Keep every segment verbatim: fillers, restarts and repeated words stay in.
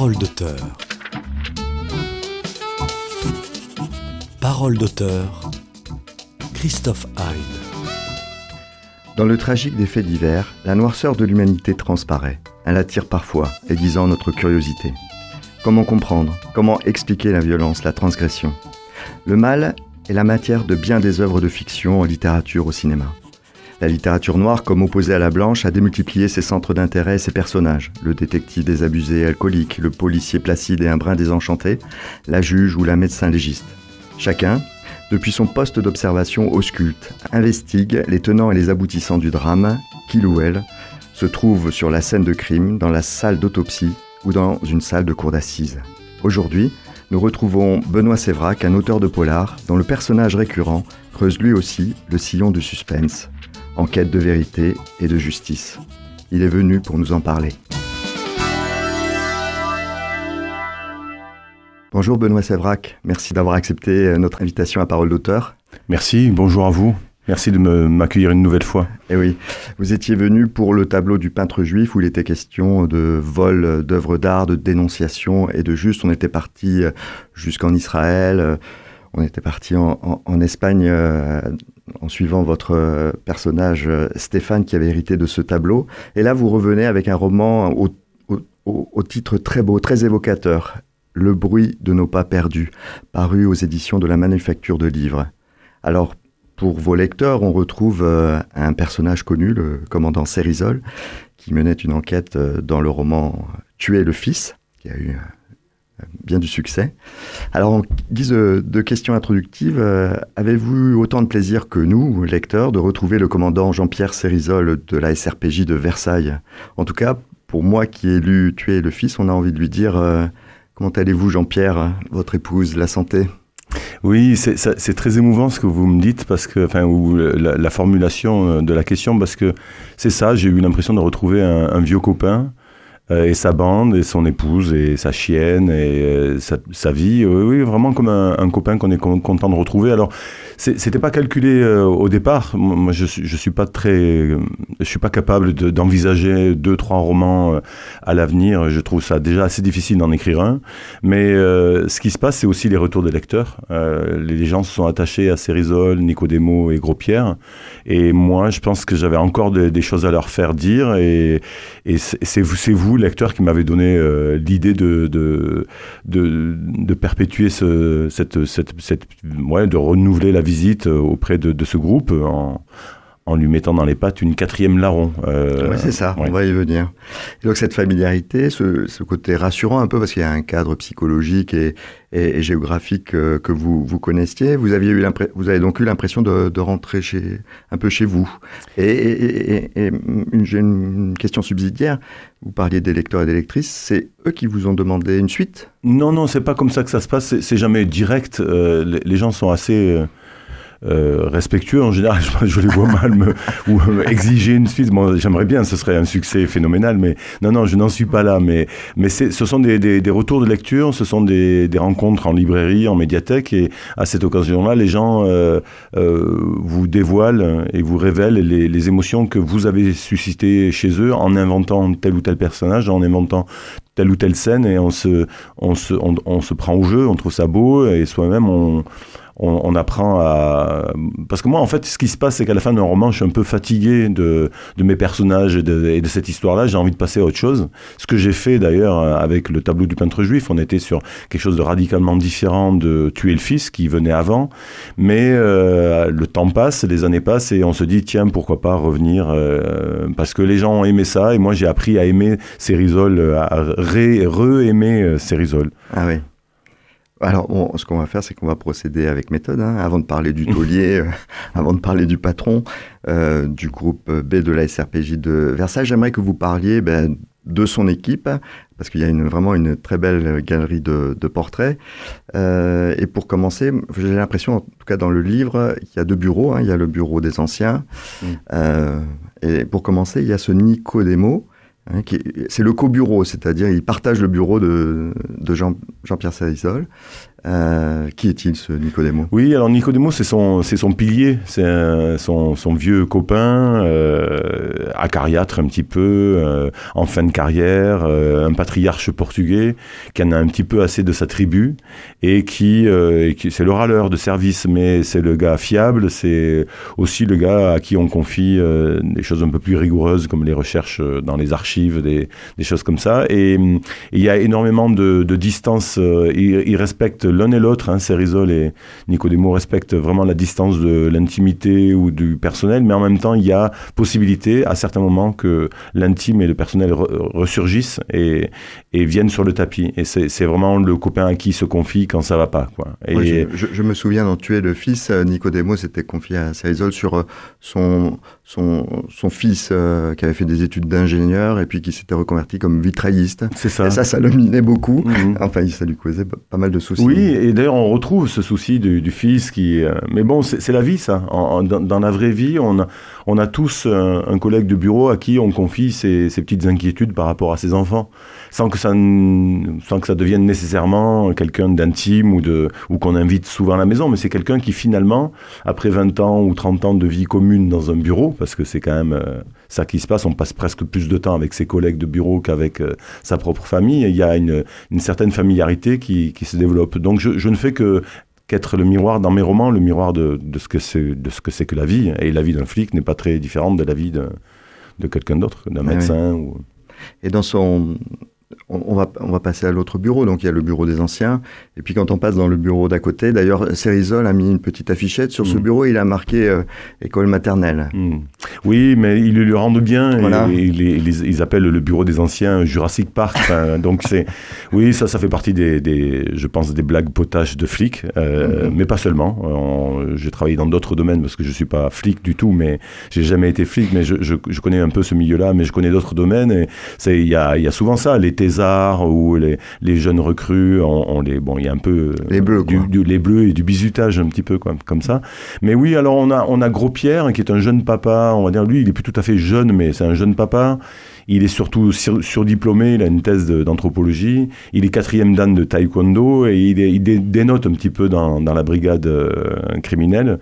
Parole d'auteur. Parole d'auteur. Christophe Hein. Dans le tragique des faits divers, la noirceur de l'humanité transparaît. Elle attire parfois, aiguisant notre curiosité. Comment comprendre, comment expliquer la violence, la transgression ? Le mal est la matière de bien des œuvres de fiction, en littérature, au cinéma. La littérature noire, comme opposée à la blanche, a démultiplié ses centres d'intérêt et ses personnages. Le détective désabusé et alcoolique, le policier placide et un brin désenchanté, la juge ou la médecin légiste. Chacun, depuis son poste d'observation, ausculte, investigue les tenants et les aboutissants du drame, qu'il ou elle se trouve sur la scène de crime, dans la salle d'autopsie ou dans une salle de cour d'assises. Aujourd'hui, nous retrouvons Benoît Sévrac, un auteur de polar, dont le personnage récurrent creuse lui aussi le sillon du suspense, en quête de vérité et de justice. Il est venu pour nous en parler. Bonjour Benoît Sévrac, merci d'avoir accepté notre invitation à Parole d'auteur. Merci, bonjour à vous. Merci de me, m'accueillir une nouvelle fois. Eh oui, vous étiez venu pour le tableau du peintre juif où il était question de vol d'œuvres d'art, de dénonciation et de juste. On était parti jusqu'en Israël, on était parti en, en, en Espagne euh, en suivant votre personnage Stéphane qui avait hérité de ce tableau. Et là, vous revenez avec un roman au, au, au titre très beau, très évocateur, Le bruit de nos pas perdus, paru aux éditions de la Manufacture de Livres. Alors, pour vos lecteurs, on retrouve euh, un personnage connu, le commandant Cérizol, qui menait une enquête euh, dans le roman « Tuer le fils », qui a eu euh, bien du succès. Alors, en guise de, de question introductive, euh, avez-vous autant de plaisir que nous, lecteurs, de retrouver le commandant Jean-Pierre Cérizol de la S R P J de Versailles ? En tout cas, pour moi qui ai lu « Tuer le fils », on a envie de lui dire euh, « Comment allez-vous, Jean-Pierre, votre épouse, la santé ?» Oui, c'est, c'est très émouvant ce que vous me dites, parce que, enfin, ou la, la formulation de la question, parce que c'est ça, j'ai eu l'impression de retrouver un, un vieux copain, euh, et sa bande, et son épouse, et sa chienne, et euh, sa, sa vie, oui, oui, vraiment comme un, un copain qu'on est content de retrouver. Alors, c'est, c'était pas calculé euh, au départ. Moi, je suis, je suis pas très, je suis pas capable de, d'envisager deux, trois romans euh, à l'avenir. Je trouve ça déjà assez difficile d'en écrire un. Mais euh, ce qui se passe, c'est aussi les retours des lecteurs. Euh, les gens se sont attachés à Cérizol, Nicodemo et Gros-Pierre. Et moi, je pense que j'avais encore de, des choses à leur faire dire. Et, et c'est, c'est vous, c'est vous, lecteurs, qui m'avez donné euh, l'idée de, de, de, de perpétuer ce, cette, cette, cette, ouais, de renouveler la visite auprès de, de ce groupe en, en lui mettant dans les pattes une quatrième larron. Euh, oui, c'est ça, ouais. On va y venir. Et donc cette familiarité, ce, ce côté rassurant un peu, parce qu'il y a un cadre psychologique et, et, et géographique euh, que vous, vous connaissiez, vous, aviez eu vous avez donc eu l'impression de, de rentrer chez, un peu chez vous. Et, et, et, et une, j'ai une question subsidiaire, vous parliez des lecteurs et des lectrices, c'est eux qui vous ont demandé une suite ? Non, non, c'est pas comme ça que ça se passe, c'est, c'est jamais direct, euh, les, les gens sont assez... Euh... Euh, respectueux en général, je, je les vois mal me, ou me exiger une suite. Bon, j'aimerais bien, ce serait un succès phénoménal, mais non, non, je n'en suis pas là. Mais, mais c'est, ce sont des, des, des retours de lecture, ce sont des, des rencontres en librairie, en médiathèque, et à cette occasion-là, les gens euh, euh, vous dévoilent et vous révèlent les, les émotions que vous avez suscitées chez eux en inventant tel ou tel personnage, en inventant telle ou telle scène, et on se, on se, on, on se prend au jeu, on trouve ça beau, et soi-même, on... On, on apprend à... Parce que moi, en fait, ce qui se passe, c'est qu'à la fin d'un roman, je suis un peu fatigué de, de mes personnages et de, et de cette histoire-là. J'ai envie de passer à autre chose. Ce que j'ai fait, d'ailleurs, avec le tableau du peintre juif, on était sur quelque chose de radicalement différent de Tuer le fils, qui venait avant. Mais euh, le temps passe, les années passent, et on se dit, tiens, pourquoi pas revenir euh, parce que les gens ont aimé ça, et moi, j'ai appris à aimer Cérizol, à ré, re-aimer Cérizol. Ah oui. Alors, bon, ce qu'on va faire, c'est qu'on va procéder avec méthode, hein, avant de parler du taulier, euh, avant de parler du patron euh, du groupe B de la S R P J de Versailles. J'aimerais que vous parliez ben, de son équipe, parce qu'il y a une, vraiment une très belle galerie de, de portraits. Euh, et pour commencer, j'ai l'impression, en tout cas dans le livre, il y a deux bureaux. Hein, il y a le bureau des anciens. Mmh. Euh, et pour commencer, il y a ce Nicodemo. Hein, qui, c'est le co-bureau, c'est-à-dire il partage le bureau de, de Jean, Jean-Pierre Cérizol. Euh, qui est-il, ce Nicodemo ? Oui, alors Nicodemo, c'est son, c'est son pilier, c'est un, son, son vieux copain. Euh, acariâtre un petit peu, euh, en fin de carrière, euh, un patriarche portugais qui en a un petit peu assez de sa tribu et qui, euh, et qui c'est le râleur de service, mais c'est le gars fiable, c'est aussi le gars à qui on confie euh, des choses un peu plus rigoureuses comme les recherches dans les archives, des, des choses comme ça. Et il y a énormément de, de distance. Euh, ils, ils respectent l'un et l'autre, hein, Cerizol et Nicodemo respectent vraiment la distance de l'intimité ou du personnel, mais en même temps, il y a possibilité à certains moments que l'intime et le personnel re, ressurgissent et, et viennent sur le tapis. Et c'est, c'est vraiment le copain à qui il se confie quand ça va pas, quoi. Et ouais, je, je, je me souviens dans Tuer le fils, Nicodemo s'était confié à Cerizol sur son, son, son fils euh, qui avait fait des études d'ingénieur et puis qui s'était reconverti comme vitrailliste. C'est ça. Et ça, ça le minait beaucoup. Mmh. Enfin, ça lui causait pas mal de soucis. Oui, et d'ailleurs, on retrouve ce souci du, du fils qui... Euh, mais bon, c'est, c'est la vie, ça. En, en, dans, dans la vraie vie, on a, on a tous un, un collègue de bureau à qui on confie ses, ses petites inquiétudes par rapport à ses enfants, sans que ça, sans que ça devienne nécessairement quelqu'un d'intime ou, de, ou qu'on invite souvent à la maison, mais c'est quelqu'un qui, finalement, après vingt ans ou trente ans de vie commune dans un bureau, parce que c'est quand même euh, ça qui se passe, on passe presque plus de temps avec ses collègues de bureau qu'avec euh, sa propre famille, et il y a une, une certaine familiarité qui, qui se développe. Donc je, je ne fais que qu'être le miroir, dans mes romans, le miroir de, de, ce que c'est, de ce que c'est que la vie. Et la vie d'un flic n'est pas très différente de la vie de, de quelqu'un d'autre, d'un Mais médecin. Oui. Ou... Et dans son... On va, on va passer à l'autre bureau, donc il y a le bureau des anciens, et puis quand on passe dans le bureau d'à côté, d'ailleurs Cerizol a mis une petite affichette sur mmh. ce bureau, il a marqué euh, école maternelle. Mmh. Oui, mais ils le rendent bien, voilà. et, et, et, et, ils appellent le bureau des anciens Jurassic Park, enfin, donc c'est, oui, ça, ça fait partie des, des, je pense, des blagues potaches de flics, euh, mmh. mais pas seulement. On, j'ai travaillé dans d'autres domaines, parce que je suis pas flic du tout, mais j'ai jamais été flic, mais je, je, je connais un peu ce milieu-là, mais je connais d'autres domaines, et il y a, y a souvent ça, les thésards ou les, les jeunes recrues, on, on les, bon, il y a un peu les bleus, du, du, les bleus et du bizutage un petit peu quoi, comme ça. Mais oui, alors on a, on a Gros Pierre qui est un jeune papa, on va dire, lui il est plus tout à fait jeune, mais c'est un jeune papa. Il est surtout sur, surdiplômé, il a une thèse de, d'anthropologie, il est quatrième dan de taekwondo et il, est, il dé, dénote un petit peu dans, dans la brigade euh, criminelle.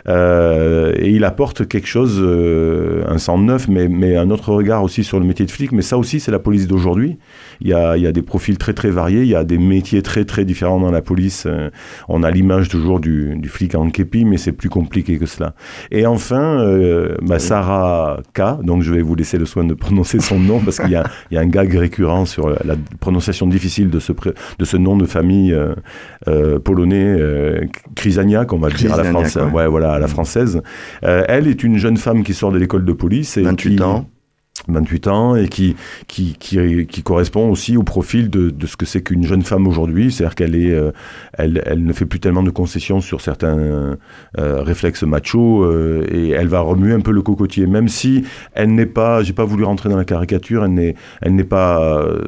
Euh, et il apporte quelque chose, euh, un sang neuf, mais, mais un autre regard aussi sur le métier de flic. Mais ça aussi, c'est la police d'aujourd'hui. Il y a, il y a des profils très très variés, il y a des métiers très très différents dans la police. Euh, on a l'image toujours du, du flic en képi, mais c'est plus compliqué que cela. Et enfin, euh, bah, Sarah K, donc je vais vous laisser le soin de prononcer son nom parce qu'il y a, il y a un gag récurrent sur la prononciation difficile de ce, pré, de ce nom de famille euh, euh, polonais, euh, Krzyzaniak, on va le dire à la, France, ouais. Ouais, voilà, à la française. Euh, elle est une jeune femme qui sort de l'école de police. Et vingt-huit qui, ans. vingt-huit ans et qui, qui, qui, qui correspond aussi au profil de, de ce que c'est qu'une jeune femme aujourd'hui. C'est-à-dire qu'elle est, euh, elle, elle ne fait plus tellement de concessions sur certains euh, réflexes machos euh, et elle va remuer un peu le cocotier, même si elle n'est pas, j'ai pas voulu rentrer dans la caricature, elle n'est, elle n'est pas euh,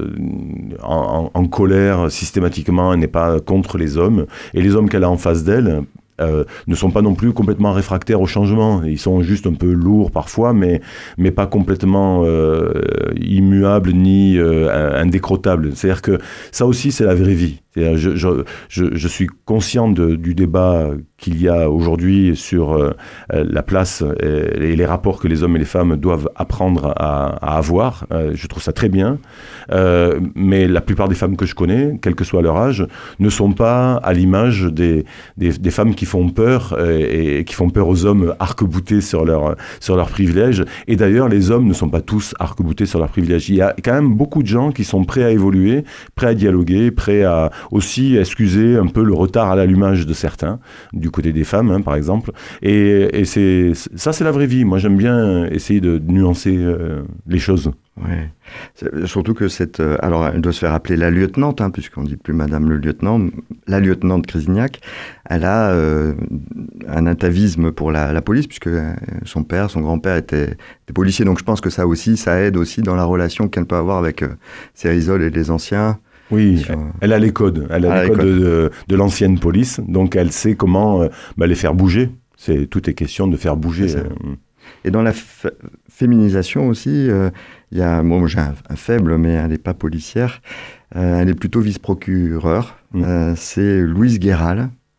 en, en, en colère systématiquement, elle n'est pas contre les hommes et les hommes qu'elle a en face d'elle Euh, ne sont pas non plus complètement réfractaires au changement. Ils sont juste un peu lourds parfois, mais, mais pas complètement euh, immuables ni euh, indécrottables. C'est-à-dire que ça aussi, c'est la vraie vie. C'est-à-dire, je, je, je, je suis conscient de, du débat qu'il y a aujourd'hui sur euh, la place et, et les rapports que les hommes et les femmes doivent apprendre à, à avoir. Euh, je trouve ça très bien. Euh, mais la plupart des femmes que je connais, quel que soit leur âge, ne sont pas à l'image des, des, des femmes qui font peur et, et qui font peur aux hommes arc-boutés sur leurs sur leurs privilèges. Et d'ailleurs, les hommes ne sont pas tous arc-boutés sur leurs privilèges. Il y a quand même beaucoup de gens qui sont prêts à évoluer, prêts à dialoguer, prêts à aussi excuser un peu le retard à l'allumage de certains, du côté des femmes, hein, par exemple. Et, et c'est, ça, c'est la vraie vie. Moi, j'aime bien essayer de, de nuancer euh, les choses. Ouais. C'est, surtout que cette... Euh, alors, elle doit se faire appeler la lieutenante, hein, puisqu'on ne dit plus Madame le lieutenant. La lieutenante Krzyzaniak, elle a euh, un atavisme pour la, la police, puisque euh, son père, son grand-père était, était policier. Donc, je pense que ça aussi, ça aide aussi dans la relation qu'elle peut avoir avec euh, Cerizol et les anciens. Oui, sur... elle a les codes. Elle a, a les codes, codes. De, de l'ancienne police. Donc, elle sait comment euh, bah, les faire bouger. C'est, tout est question de faire bouger. Et dans la f- féminisation aussi, il euh, y a, bon, j'ai un, un faible, mais elle n'est pas policière. Euh, elle est plutôt vice-procureure. Mmh. Euh, c'est Louise Guéral.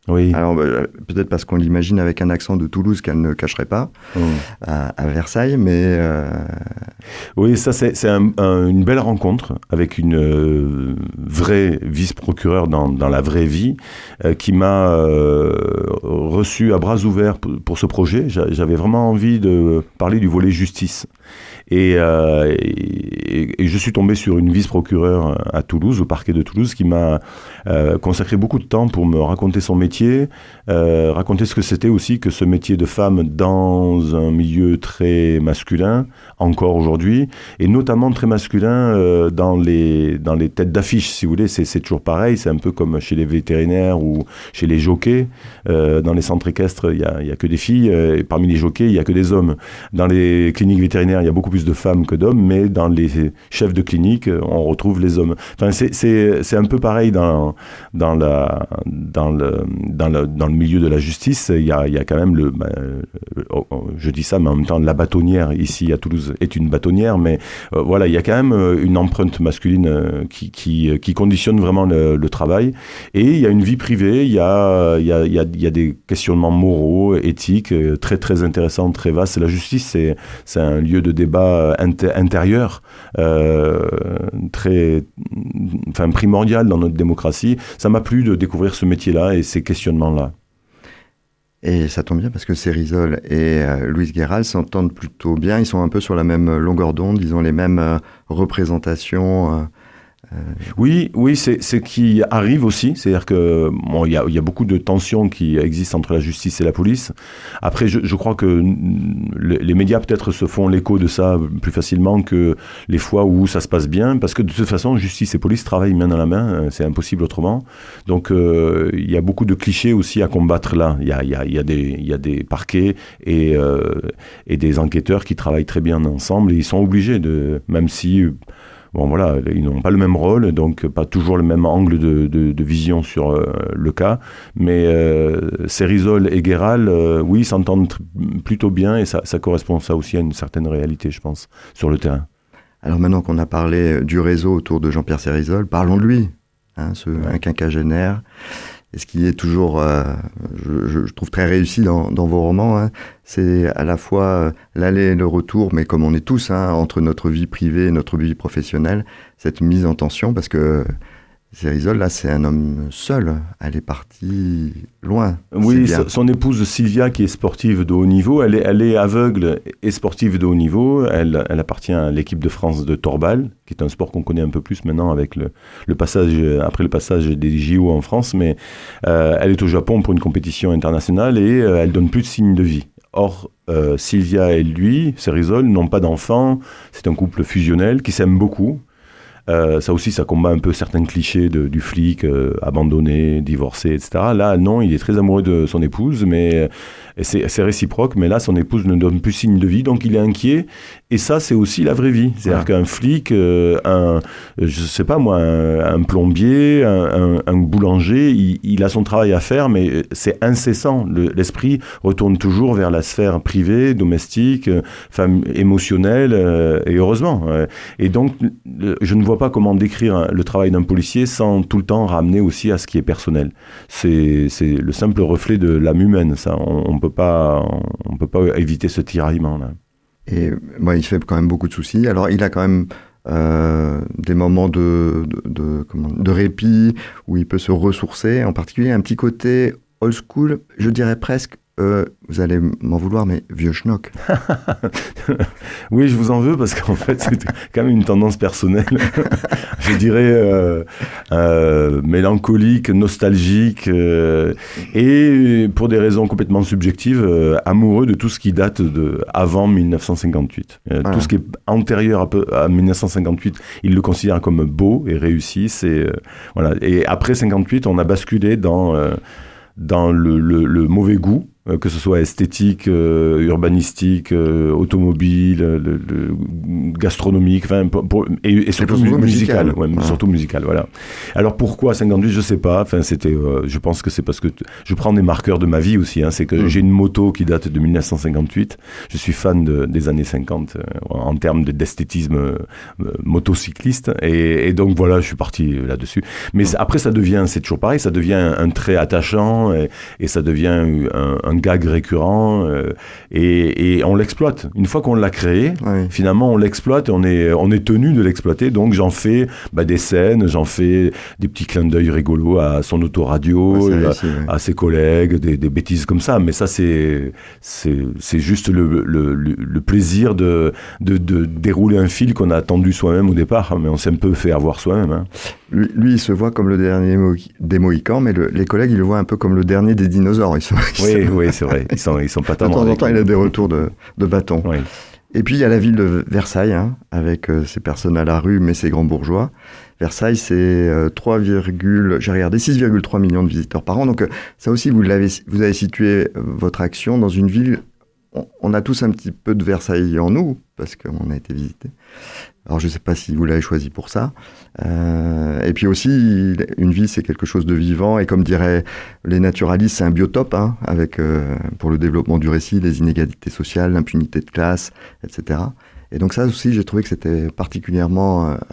Oui. Alors, euh, peut-être parce qu'on l'imagine avec un accent de Toulouse qu'elle ne cacherait pas mmh. à, à Versailles, mais... Euh... Oui, ça, c'est, c'est un, un, une belle rencontre avec une euh, vraie vice-procureure dans, dans la vraie vie euh, qui m'a euh, reçu à bras ouverts pour, pour ce projet. J'avais vraiment envie de parler du volet justice. Et, euh, et, et je suis tombé sur une vice-procureure à Toulouse, au parquet de Toulouse, qui m'a euh, consacré beaucoup de temps pour me raconter son métier, euh, raconter ce que c'était aussi que ce métier de femme dans un milieu très masculin, encore aujourd'hui, et notamment très masculin euh, dans, les, dans les têtes d'affiche, si vous voulez. C'est, c'est toujours pareil, c'est un peu comme chez les vétérinaires ou chez les jockeys. Euh, dans les centres équestres, il n'y a, a que des filles, euh, et parmi les jockeys, il n'y a que des hommes. Dans les cliniques vétérinaires, il y a beaucoup plus de femmes que d'hommes, mais dans les chefs de clinique, on retrouve les hommes. Enfin, c'est, c'est, c'est un peu pareil dans, dans, la, dans, le, dans, le, dans le milieu de la justice. Il y a, il y a quand même le... Ben, je dis ça, mais en même temps, la bâtonnière, ici à Toulouse, est une bâtonnière, mais euh, voilà, il y a quand même une empreinte masculine euh, qui, qui, qui conditionne vraiment le, le travail. Et il y a une vie privée, il y a, il y a, il y a, il y a des questionnements moraux, éthiques, très, très intéressants, très vastes. La justice, c'est, c'est un lieu de débat inter- intérieur, euh, très, enfin, primordial dans notre démocratie. Ça m'a plu de découvrir ce métier-là et ces questionnements-là. Et ça tombe bien parce que Cérizol et euh, Louise Guéral s'entendent plutôt bien. Ils sont un peu sur la même longueur d'onde, ils ont les mêmes euh, représentations. Euh, euh... Oui, oui, c'est ce qui arrive aussi. C'est-à-dire que bon, il y a, y a beaucoup de tensions qui existent entre la justice et la police. Après, je, je crois que le, les médias peut-être se font l'écho de ça plus facilement que les fois où ça se passe bien, parce que de toute façon, justice et police travaillent main dans la main. C'est impossible autrement. Donc, euh, il y a beaucoup de clichés aussi à combattre là. Il y a, il y a, il y a des, il y a des parquets et, euh, et des enquêteurs qui travaillent très bien ensemble. Et ils sont obligés de, même si bon voilà, ils n'ont pas le même rôle, donc pas toujours le même angle de, de, de vision sur euh, le cas, mais euh, Cérizol et Guéral, euh, oui, s'entendent tr- plutôt bien et ça, ça correspond ça aussi à une certaine réalité, je pense, sur le terrain. Alors maintenant qu'on a parlé du réseau autour de Jean-Pierre Cérizol, parlons de lui, hein, ce, ouais. un quinquagénaire. Et ce qui est toujours, euh, je, je trouve très réussi dans, dans vos romans, hein, c'est à la fois euh, l'aller et le retour, mais comme on est tous, hein, entre notre vie privée et notre vie professionnelle, cette mise en tension, parce que Cérizol, là, c'est un homme seul. Elle est partie loin. Oui, son épouse Sylvia, qui est sportive de haut niveau, elle est, elle est aveugle et sportive de haut niveau. Elle, elle appartient à l'équipe de France de Torbal, qui est un sport qu'on connaît un peu plus maintenant avec le, le passage, après le passage des J O en France. Mais euh, elle est au Japon pour une compétition internationale et euh, elle donne plus de signes de vie. Or, euh, Sylvia et lui, Cérizol, n'ont pas d'enfants. C'est un couple fusionnel qui s'aime beaucoup. Euh, ça aussi, ça combat un peu certains clichés de, du flic, euh, abandonné, divorcé, et cetera. Là, non, il est très amoureux de son épouse, mais et c'est, c'est réciproque, mais là, son épouse ne donne plus signe de vie, donc il est inquiet. Et ça, c'est aussi la vraie vie. C'est-à-dire ouais. qu'un flic, euh, un, je sais pas moi, un, un plombier, un, un, un boulanger, il, il a son travail à faire, mais c'est incessant. Le, l'esprit retourne toujours vers la sphère privée, domestique, femme, émotionnelle, euh, et heureusement. Euh, et donc, je ne vois pas comment décrire le travail d'un policier sans tout le temps ramener aussi à ce qui est personnel. C'est, c'est le simple reflet de l'âme humaine, ça. On ne peut pas, on peut pas éviter ce tiraillement-là. Et bon, il fait quand même beaucoup de soucis. Alors, il a quand même euh, des moments de, de, de, comment, de répit où il peut se ressourcer. En particulier, un petit côté old school, je dirais presque, euh, vous allez m'en vouloir, mais vieux schnock. Oui, je vous en veux parce qu'en fait, c'est quand même une tendance personnelle. Je dirais euh, euh, mélancolique, nostalgique euh, et pour des raisons complètement subjectives, euh, amoureux de tout ce qui date de avant dix-neuf cent cinquante-huit. Euh, voilà. Tout ce qui est antérieur à, peu, à dix-neuf cent cinquante-huit, il le considère comme beau et réussi. C'est, euh, voilà. Et après cinquante-huit, on a basculé dans... Euh, dans le, le, le mauvais goût euh, que ce soit esthétique, euh, urbanistique, euh, automobile, le, le, gastronomique, enfin, pour, pour, et, et surtout musical, musical ouais, ouais. surtout musical, voilà. Alors pourquoi cinquante-huit, je sais pas. Enfin, c'était, euh, je pense que c'est parce que t- je prends des marqueurs de ma vie aussi. Hein, c'est que mmh. j'ai une moto qui date de dix-neuf cent cinquante-huit. Je suis fan de, des années cinquante euh, en termes de, d'esthétisme euh, motocycliste, et, et donc voilà, je suis parti là-dessus. Mais mmh. après, ça devient, c'est toujours pareil, ça devient un, un trait attachant, et, et ça devient un, un gag récurrent, euh, et, et on l'exploite. Une fois qu'on l'a créé, oui. finalement, on l'exploite, et on est, on est tenu de l'exploiter. Donc j'en fais bah, des scènes, j'en fais des petits clins d'œil rigolos à son autoradio, ouais, à, réussi, ouais. à ses collègues, des, des bêtises comme ça. Mais ça, c'est, c'est, c'est juste le, le, le, le plaisir de, de, de dérouler un fil qu'on a attendu soi-même au départ, mais on s'est un peu fait avoir soi-même. Hein. Lui, lui, il se voit comme le dernier Mo- des Mohicans, mais le, les collègues, ils le voient un peu comme le dernier des dinosaures. Ils sont, ils oui, sont... oui, c'est vrai. Ils sont, ils sont pas tendres. De temps en temps, il a des retours de, de bâton. Oui. Et puis, il y a la ville de Versailles, hein, avec euh, ces personnes à la rue, mais ces grands bourgeois. Versailles, c'est euh, trois, j'ai regardé, six virgule trois millions de visiteurs par an. Donc, euh, ça aussi, vous, l'avez, vous avez situé euh, votre action dans une ville. On, on a tous un petit peu de Versailles en nous, parce qu'on a été visité. Alors, je ne sais pas si vous l'avez choisi pour ça. Euh, et puis aussi, une ville, c'est quelque chose de vivant. Et comme diraient les naturalistes, c'est un biotope, hein, avec, euh, pour le développement du récit, les inégalités sociales, l'impunité de classe, et cetera. Et donc ça aussi, j'ai trouvé que c'était particulièrement euh,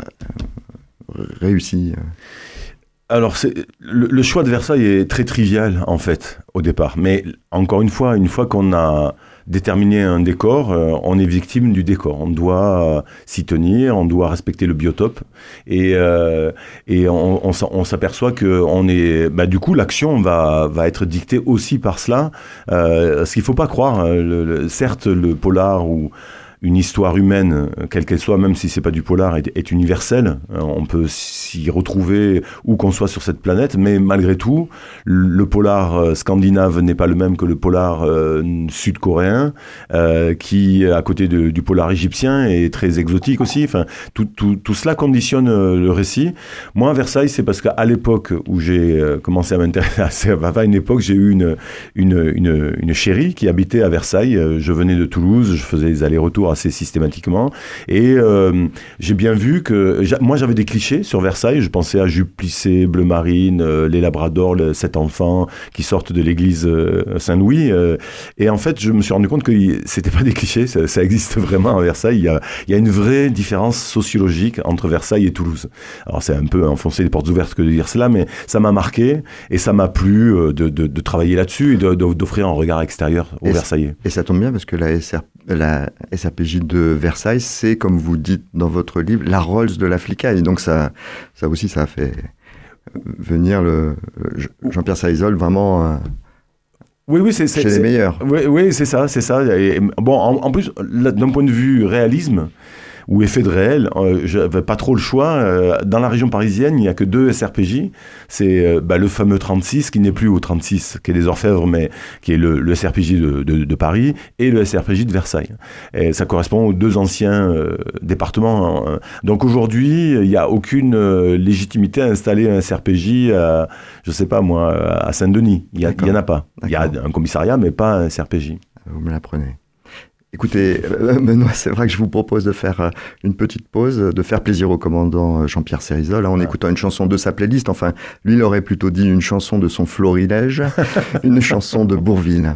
réussi. Alors, c'est, le, le choix de Versailles est très trivial, en fait, au départ. Mais encore une fois, une fois qu'on a déterminé un décor, euh, on est victime du décor. On doit euh, s'y tenir, on doit respecter le biotope. Et, euh, et on, on, on s'aperçoit que on est, bah, du coup, l'action va, va être dictée aussi par cela. Euh, ce qu'il ne faut pas croire, le, le, certes, le polar ou une histoire humaine, quelle qu'elle soit, même si c'est pas du polar, est, est universelle. On peut s'y retrouver où qu'on soit sur cette planète, mais malgré tout, le polar scandinave n'est pas le même que le polar euh, sud-coréen, euh, qui, à côté de, du polar égyptien, est très exotique aussi. Enfin, tout, tout, tout cela conditionne le récit. Moi, à Versailles, c'est parce qu'à l'époque où j'ai commencé à m'intéresser, à une époque, j'ai eu une, une, une, une chérie qui habitait à Versailles. Je venais de Toulouse, je faisais des allers-retours assez systématiquement, et euh, j'ai bien vu que j'a, moi j'avais des clichés sur Versailles. Je pensais à jupe plissée, bleu marine, euh, les labradors, les sept enfants qui sortent de l'église euh, Saint-Louis, euh, et en fait je me suis rendu compte que c'était pas des clichés, ça, ça existe vraiment à Versailles. Il y a, il y a une vraie différence sociologique entre Versailles et Toulouse. Alors c'est un peu enfoncer les portes ouvertes que de dire cela, mais ça m'a marqué et ça m'a plu de, de, de travailler là-dessus et de, de, d'offrir un regard extérieur aux et Versaillais. Et ça tombe bien parce que la S R, la S R P J de Versailles, c'est, comme vous dites dans votre livre, la Rolls de la flicaille. Donc ça, ça aussi, ça a fait venir le, Jean-Pierre Saïzol vraiment euh, oui, oui, c'est, c'est, chez c'est, les meilleurs. Oui, oui, c'est ça, c'est ça. Et, bon, en, en plus, là, d'un point de vue réalisme, ou effet de réel, euh, j'avais pas trop le choix. Euh, dans la région parisienne, il n'y a que deux S R P J. C'est euh, bah, le fameux trente-six, qui n'est plus au trente-six, qui est des Orfèvres, mais qui est le, le S R P J de, de, de Paris, et le S R P J de Versailles. Et ça correspond aux deux anciens euh, départements. Hein. Donc aujourd'hui, il n'y a aucune euh, légitimité à installer un S R P J à, je sais pas moi, à Saint-Denis. Il n'y en a pas. Il y a un commissariat, mais pas un S R P J. Vous me l'apprenez. Écoutez, euh, Benoît, c'est vrai que je vous propose de faire euh, une petite pause, de faire plaisir au commandant euh, Jean-Pierre Saïzol, hein, en ouais. écoutant une chanson de sa playlist. Enfin, lui, il aurait plutôt dit une chanson de son florilège, une chanson de Bourvil.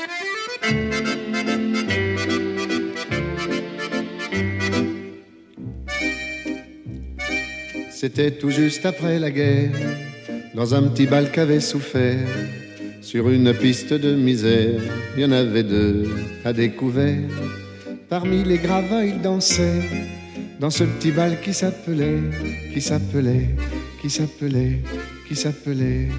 C'était tout juste après la guerre, dans un petit bal qu'avait souffert. Sur une piste de misère, il y en avait deux à découvert. Parmi les gravats, ils dansaient dans ce petit bal qui s'appelait, qui s'appelait, qui s'appelait, qui s'appelait.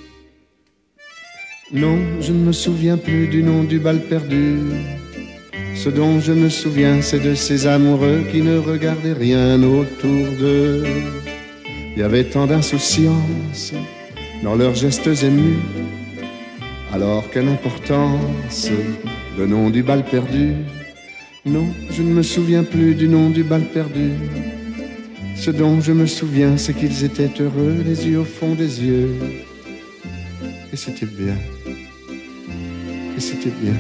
Non, je ne me souviens plus du nom du bal perdu. Ce dont je me souviens, c'est de ces amoureux qui ne regardaient rien autour d'eux. Il y avait tant d'insouciance dans leurs gestes émus. Alors quelle importance, le nom du bal perdu. Non, je ne me souviens plus du nom du bal perdu. Ce dont je me souviens, c'est qu'ils étaient heureux, les yeux au fond des yeux. Et c'était bien, et c'était bien.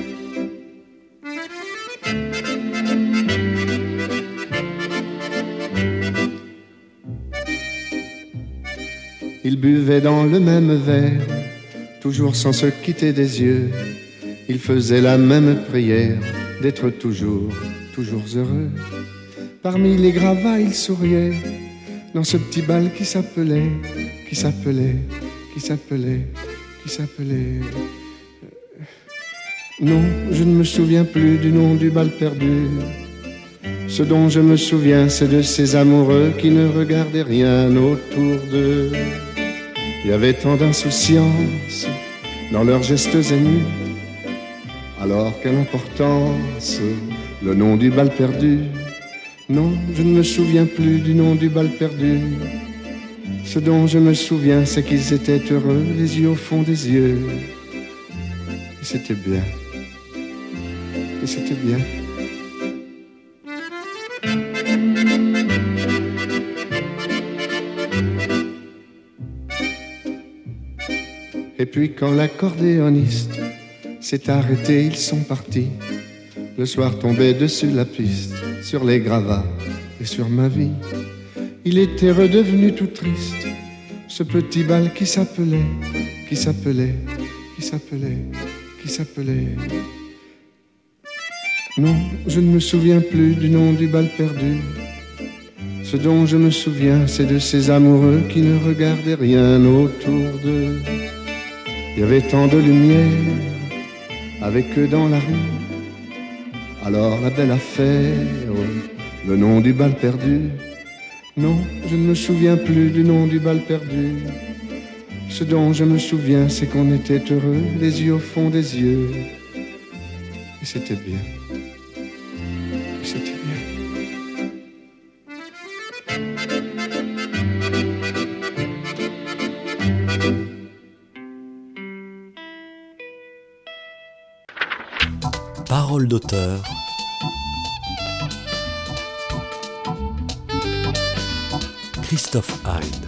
Ils buvaient dans le même verre, toujours sans se quitter des yeux. Ils faisaient la même prière, d'être toujours, toujours heureux. Parmi les gravats, ils souriaient, dans ce petit bal qui s'appelait, qui s'appelait, qui s'appelait, qui s'appelait... Non, je ne me souviens plus du nom du bal perdu. Ce dont je me souviens, c'est de ces amoureux qui ne regardaient rien autour d'eux. Il y avait tant d'insouciance dans leurs gestes émus. Alors quelle importance, le nom du bal perdu. Non, je ne me souviens plus du nom du bal perdu. Ce dont je me souviens, c'est qu'ils étaient heureux, les yeux au fond des yeux. Et c'était bien. Et c'était bien. Et puis quand l'accordéoniste s'est arrêté, ils sont partis. Le soir tombait dessus la piste, sur les gravats et sur ma vie. Il était redevenu tout triste, ce petit bal qui s'appelait, qui s'appelait, qui s'appelait, qui s'appelait... Non, je ne me souviens plus du nom du bal perdu. Ce dont je me souviens, c'est de ces amoureux qui ne regardaient rien autour d'eux. Il y avait tant de lumière avec eux dans la rue. Alors la belle affaire, le nom du bal perdu. Non, je ne me souviens plus du nom du bal perdu. Ce dont je me souviens, c'est qu'on était heureux, les yeux au fond des yeux. Et c'était bien. Et c'était bien. Parole d'auteur. Christophe Hein.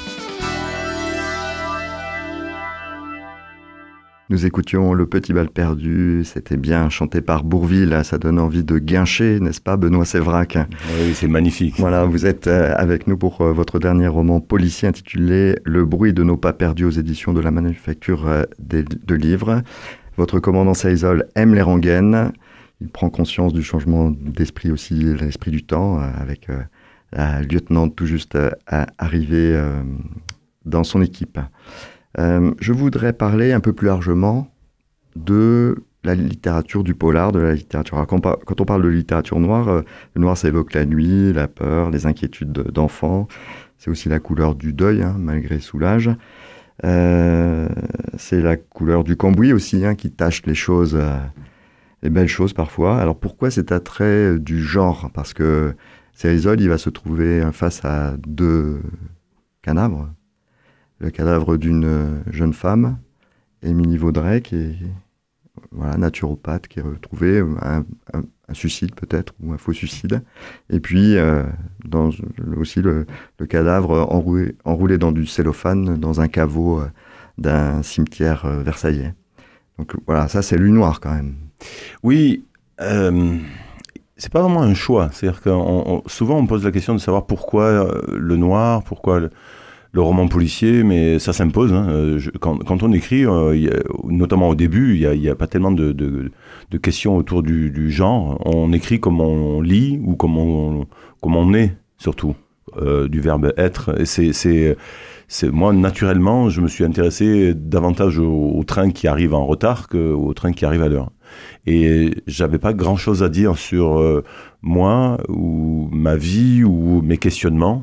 Nous écoutions Le Petit Bal Perdu, c'était bien chanté par Bourvil, ça donne envie de guincher, n'est-ce pas Benoît Sévrac? Oui, c'est magnifique. Voilà, vous êtes avec nous pour votre dernier roman policier intitulé Le bruit de nos pas perdus aux éditions de la Manufacture de Livres. Votre commandant Seysol aime les rengaines, il prend conscience du changement d'esprit aussi, l'esprit du temps, avec la lieutenante tout juste arrivée dans son équipe. Euh, je voudrais parler un peu plus largement de la littérature du polar, de la littérature. Alors, quand, quand on parle de littérature noire, euh, le noir, ça évoque la nuit, la peur, les inquiétudes d'enfants. C'est aussi la couleur du deuil, hein, malgré Soulage. Euh, c'est la couleur du cambouis aussi, hein, qui tache les choses, euh, les belles choses parfois. Alors pourquoi cet attrait du genre? Parce que Seysol, il va se trouver face à deux cadavres. Le cadavre d'une jeune femme, Émilie Vaudrey, qui est voilà, naturopathe, qui est retrouvée, un, un, un suicide peut-être, ou un faux suicide. Et puis, euh, dans, aussi le, le cadavre enroulé, enroulé dans du cellophane, dans un caveau euh, d'un cimetière euh, versaillais. Donc voilà, ça c'est lui noir quand même. Oui, euh, c'est pas vraiment un choix. C'est-à-dire que souvent on pose la question de savoir pourquoi le noir, pourquoi... Le, le roman policier, mais ça s'impose. Hein. Je, quand, quand on écrit, euh, y a, notamment au début, il n'y a, a pas tellement de, de, de questions autour du, du genre. On écrit comme on lit ou comme on, comme on est, surtout, euh, du verbe être. Et c'est, c'est, c'est, moi, naturellement, je me suis intéressé davantage au, au train qui arrive en retard qu'au train qui arrive à l'heure. Et j'avais pas grand-chose à dire sur euh, moi, ou ma vie, ou mes questionnements.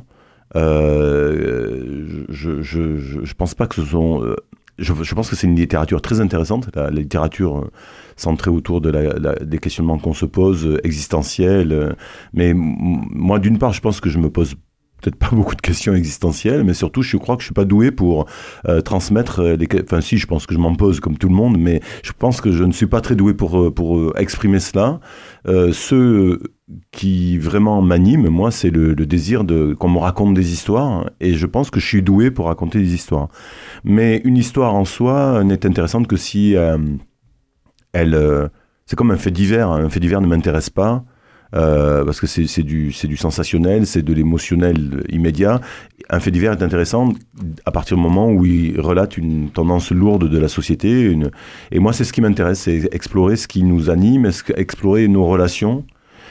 Euh, je, je, je, je pense pas que ce sont. Euh, je, je pense que c'est une littérature très intéressante, la, la littérature euh, centrée autour de la, la, des questionnements qu'on se pose, euh, existentiels. Euh, mais m- moi, d'une part, je pense que je me pose peut-être pas beaucoup de questions existentielles, mais surtout, je crois que je suis pas doué pour euh, transmettre les. Enfin, si, je pense que je m'en pose comme tout le monde, mais je pense que je ne suis pas très doué pour pour exprimer cela. Euh, ceux qui vraiment m'anime, moi, c'est le, le désir de qu'on me raconte des histoires, et je pense que je suis doué pour raconter des histoires. Mais une histoire en soi n'est intéressante que si euh, elle, euh, c'est comme un fait divers. Un fait divers ne m'intéresse pas. Euh, parce que c'est, c'est, du, c'est du sensationnel, c'est de l'émotionnel immédiat. Un fait divers est intéressant à partir du moment où il relate une tendance lourde de la société. Une... Et moi, c'est ce qui m'intéresse, c'est explorer ce qui nous anime, explorer nos relations,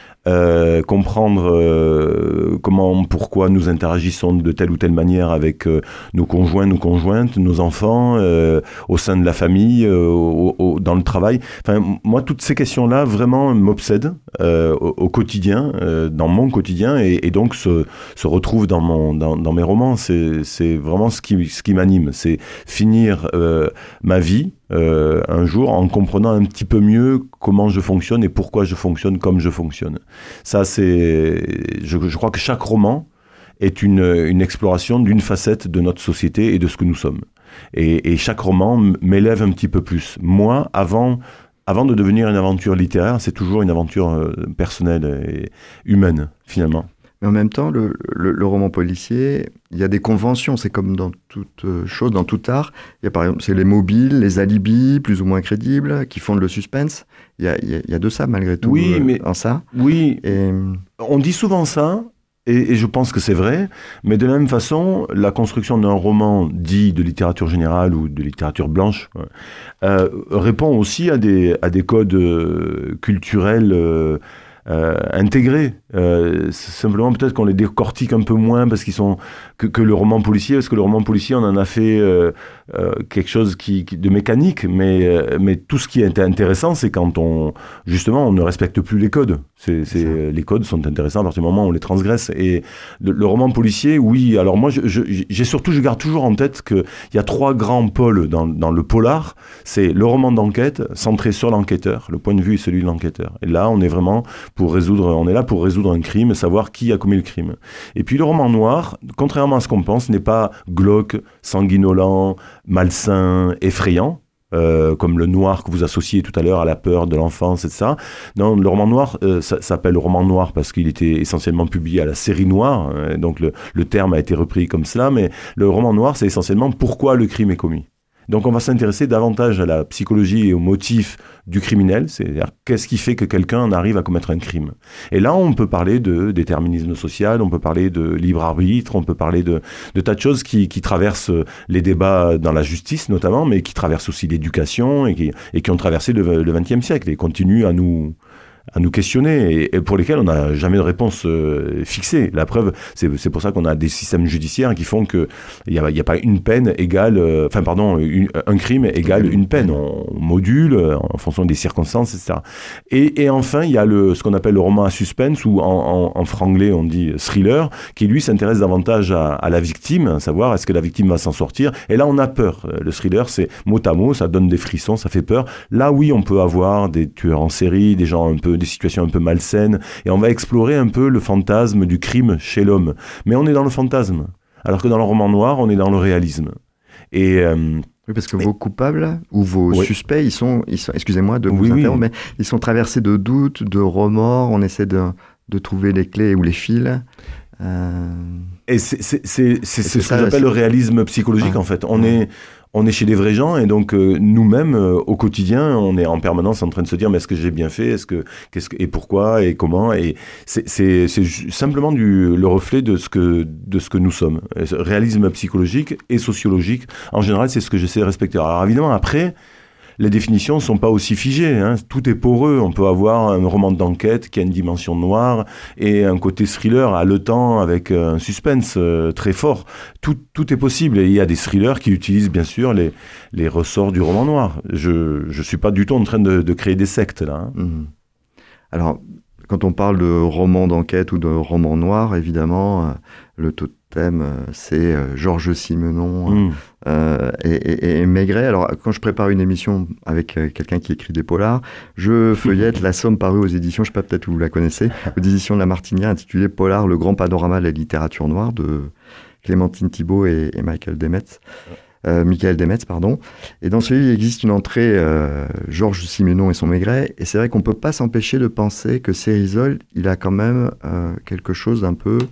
euh, comprendre euh, comment, pourquoi nous interagissons de telle ou telle manière avec euh, nos conjoints, nos conjointes, nos enfants, euh, au sein de la famille, euh, au, au, dans le travail. Enfin, moi, toutes ces questions-là vraiment m'obsèdent euh, au, au quotidien, euh, dans mon quotidien, et, et donc se, se retrouvent dans, mon, dans, dans mes romans. C'est, c'est vraiment ce qui, ce qui m'anime. C'est finir euh, ma vie Euh, un jour en comprenant un petit peu mieux comment je fonctionne et pourquoi je fonctionne comme je fonctionne. Ça, c'est, je, je crois que chaque roman est une, une exploration d'une facette de notre société et de ce que nous sommes. Et, et chaque roman m'élève un petit peu plus. Moi, avant, avant de devenir une aventure littéraire, c'est toujours une aventure euh, personnelle et humaine, finalement. Mais en même temps, le, le, le roman policier, il y a des conventions, c'est comme dans toute chose, dans tout art. Il y a par exemple, c'est les mobiles, les alibis, plus ou moins crédibles, qui fondent le suspense. Il y a, il y a, il y a de ça, malgré tout, oui, euh, mais, en ça. Oui, et... on dit souvent ça, et, et je pense que c'est vrai, mais de la même façon, la construction d'un roman dit de littérature générale ou de littérature blanche euh, répond aussi à des, à des codes euh, culturels euh, Euh, intégrés. Euh, simplement, peut-être qu'on les décortique un peu moins parce qu'ils sont que, que le roman policier, parce que le roman policier, on en a fait euh, euh, quelque chose qui, qui, de mécanique, mais, euh, mais tout ce qui est intéressant, c'est quand on, justement, on ne respecte plus les codes. C'est, c'est, les codes sont intéressants à partir du moment où on les transgresse. Et le, le roman policier, oui, alors moi, je, je, j'ai surtout, je garde toujours en tête qu'il y a trois grands pôles dans, dans le polar. C'est le roman d'enquête, centré sur l'enquêteur, le point de vue est celui de l'enquêteur. Et là, on est vraiment pour résoudre, on est là pour résoudre un crime, savoir qui a commis le crime. Et puis le roman noir, contrairement à ce qu'on pense, n'est pas glauque, sanguinolent, malsain, effrayant, euh, comme le noir que vous associez tout à l'heure à la peur de l'enfance, et cetera. Non, le roman noir euh, ça, ça s'appelle roman noir parce qu'il était essentiellement publié à la série noire, euh, donc le, le terme a été repris comme cela, mais le roman noir, c'est essentiellement pourquoi le crime est commis. Donc on va s'intéresser davantage à la psychologie et aux motifs du criminel, c'est-à-dire qu'est-ce qui fait que quelqu'un arrive à commettre un crime. Et là, on peut parler de déterminisme social, on peut parler de libre arbitre, on peut parler de, de tas de choses qui, qui traversent les débats dans la justice notamment, mais qui traversent aussi l'éducation et qui, et qui ont traversé le, le vingtième siècle et continuent à nous... à nous questionner et, et pour lesquels on n'a jamais de réponse euh, fixée. La preuve, c'est, c'est pour ça qu'on a des systèmes judiciaires qui font qu'il n'y a, y a pas une peine égale, euh, enfin pardon, une, un crime égale une peine. On, on module en fonction des circonstances, et cetera. Et, et enfin, il y a le, ce qu'on appelle le roman à suspense, ou en, en, en franglais on dit thriller, qui lui s'intéresse davantage à, à la victime, à savoir est-ce que la victime va s'en sortir. Et là, on a peur. Le thriller, c'est mot à mot, ça donne des frissons, ça fait peur. Là, oui, on peut avoir des tueurs en série, des gens un peu des situations un peu malsaines, et on va explorer un peu le fantasme du crime chez l'homme. Mais on est dans le fantasme, alors que dans le roman noir, on est dans le réalisme. Et... Euh, oui, parce que vos coupables ou vos oui. suspects, ils sont, ils sont, excusez-moi de vous oui, interrompre, oui. mais ils sont traversés de doutes, de remords, on essaie de, de trouver les clés ou les fils. Euh... Et c'est, c'est, c'est, c'est, c'est ce ça, que j'appelle c'est... le réalisme psychologique, ah. en fait. On, ouais. est, on est chez des vrais gens, et donc euh, nous-mêmes, euh, au quotidien, on est en permanence en train de se dire, mais est-ce que j'ai bien fait, est-ce que, qu'est-ce que, et pourquoi, et comment, et c'est, c'est, c'est simplement du, le reflet de ce, que, de ce que nous sommes. Réalisme psychologique et sociologique, en général, c'est ce que j'essaie de respecter. Alors évidemment, après... les définitions ne sont pas aussi figées, hein. Tout est poreux. On peut avoir un roman d'enquête qui a une dimension noire et un côté thriller haletant avec un suspense euh, très fort. Tout, tout est possible. Et il y a des thrillers qui utilisent bien sûr les, les ressorts du roman noir. Je ne suis pas du tout en train de, de créer des sectes là. Hein. Mmh. Alors, quand on parle de roman d'enquête ou de roman noir, évidemment, euh, le totem, euh, c'est euh, Georges Simenon mmh. euh, et, et, et Maigret. Alors, quand je prépare une émission avec euh, quelqu'un qui écrit des polars, je feuillette La Somme parue aux éditions, je ne sais pas, peut-être que vous la connaissez, aux éditions de La Martinière, intitulée Polar, le grand panorama de la littérature noire, de Clémentine Thibault et, et Michael Demetz. Euh, Michael Demetz, pardon. Et dans ce livre, il existe une entrée euh, Georges Simenon et son Maigret. Et c'est vrai qu'on ne peut pas s'empêcher de penser que Cérizol, il a quand même euh, quelque chose d'un peu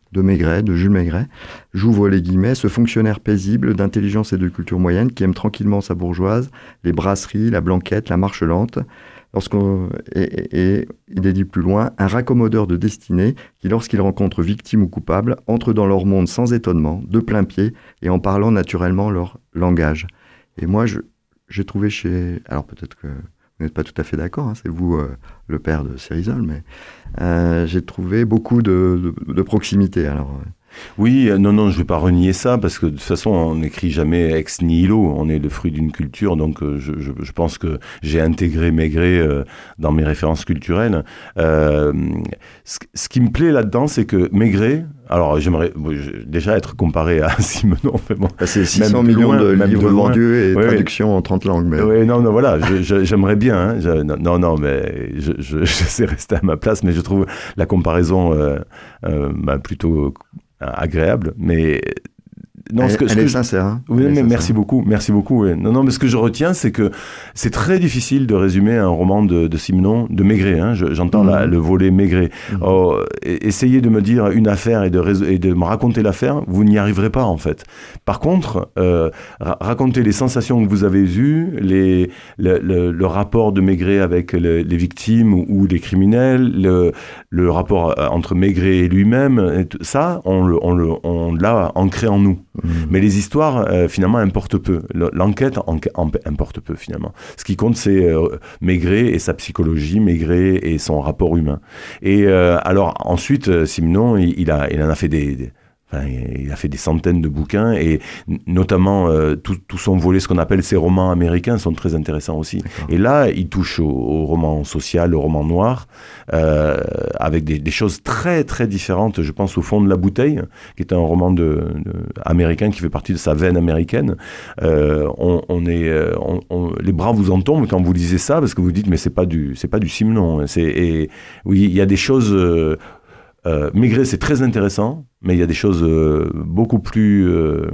de Maigret, de Jules Maigret. J'ouvre les guillemets, ce fonctionnaire paisible, d'intelligence et de culture moyenne, qui aime tranquillement sa bourgeoise, les brasseries, la blanquette, la marche lente. Lorsqu'on, et, et, et il est dit plus loin, un raccommodeur de destinée qui, lorsqu'il rencontre victime ou coupable, entre dans leur monde sans étonnement, de plein pied, et en parlant naturellement leur langage. Et moi, je, j'ai trouvé chez... Alors peut-être que vous n'êtes pas tout à fait d'accord, hein, c'est vous euh, le père de Cérizol, mais euh, j'ai trouvé beaucoup de, de, de proximité. Alors, euh, Oui, non, non, je ne vais pas renier ça, parce que de toute façon, on n'écrit jamais ex nihilo, on est le fruit d'une culture, donc euh, je, je, je pense que j'ai intégré Maigret euh, dans mes références culturelles. Euh, ce, ce qui me plaît là-dedans, c'est que Maigret, alors j'aimerais bon, je, déjà être comparé à Simenon, mais bon, c'est six cents millions loin, de livres vendus et ouais, traductions ouais. en trente langues. Mais... Oui, non, non, voilà, je, je, j'aimerais bien, hein, je, non, non, non, mais je, je, je sais rester à ma place, mais je trouve la comparaison euh, euh, bah, plutôt... agréable, mais non, elle, ce que, elle ce est que sincère. Hein. Oui, elle mais sincère. merci beaucoup, merci beaucoup. Oui. Non, non, mais ce que je retiens, c'est que c'est très difficile de résumer un roman de, de Simenon, de Maigret. Hein, je, j'entends mmh. la, le volet Maigret. Mmh. Oh, essayez de me dire une affaire et de, et de me raconter l'affaire, vous n'y arriverez pas en fait. Par contre, euh, ra- raconter les sensations que vous avez eues, les, le, le, le rapport de Maigret avec le, les victimes ou, ou les criminels, le, le rapport entre Maigret et lui-même, ça, on, le, on, le, on l'a ancré en nous. Mmh. Mais les histoires, euh, finalement, importent peu. L'enquête en, en, importe peu, finalement. Ce qui compte, c'est euh, Maigret et sa psychologie, Maigret et son rapport humain. Et euh, alors, ensuite, Simenon, il, il, a, il en a fait des... des Enfin, il a fait des centaines de bouquins et notamment euh, tout, tout son volet, ce qu'on appelle ses romans américains, sont très intéressants aussi. D'accord. Et là, il touche au, au roman social, au roman noir, euh, avec des, des choses très très différentes. Je pense au Fond de la bouteille, qui est un roman de, de, américain qui fait partie de sa veine américaine. Euh, on, on est, on, on, les bras vous en tombent quand vous lisez ça, parce que vous dites mais c'est pas du, c'est pas du Simenon. C'est, et oui, il y a des choses. Euh, Euh, Maigret, c'est très intéressant, mais il y a des choses euh, beaucoup plus, euh,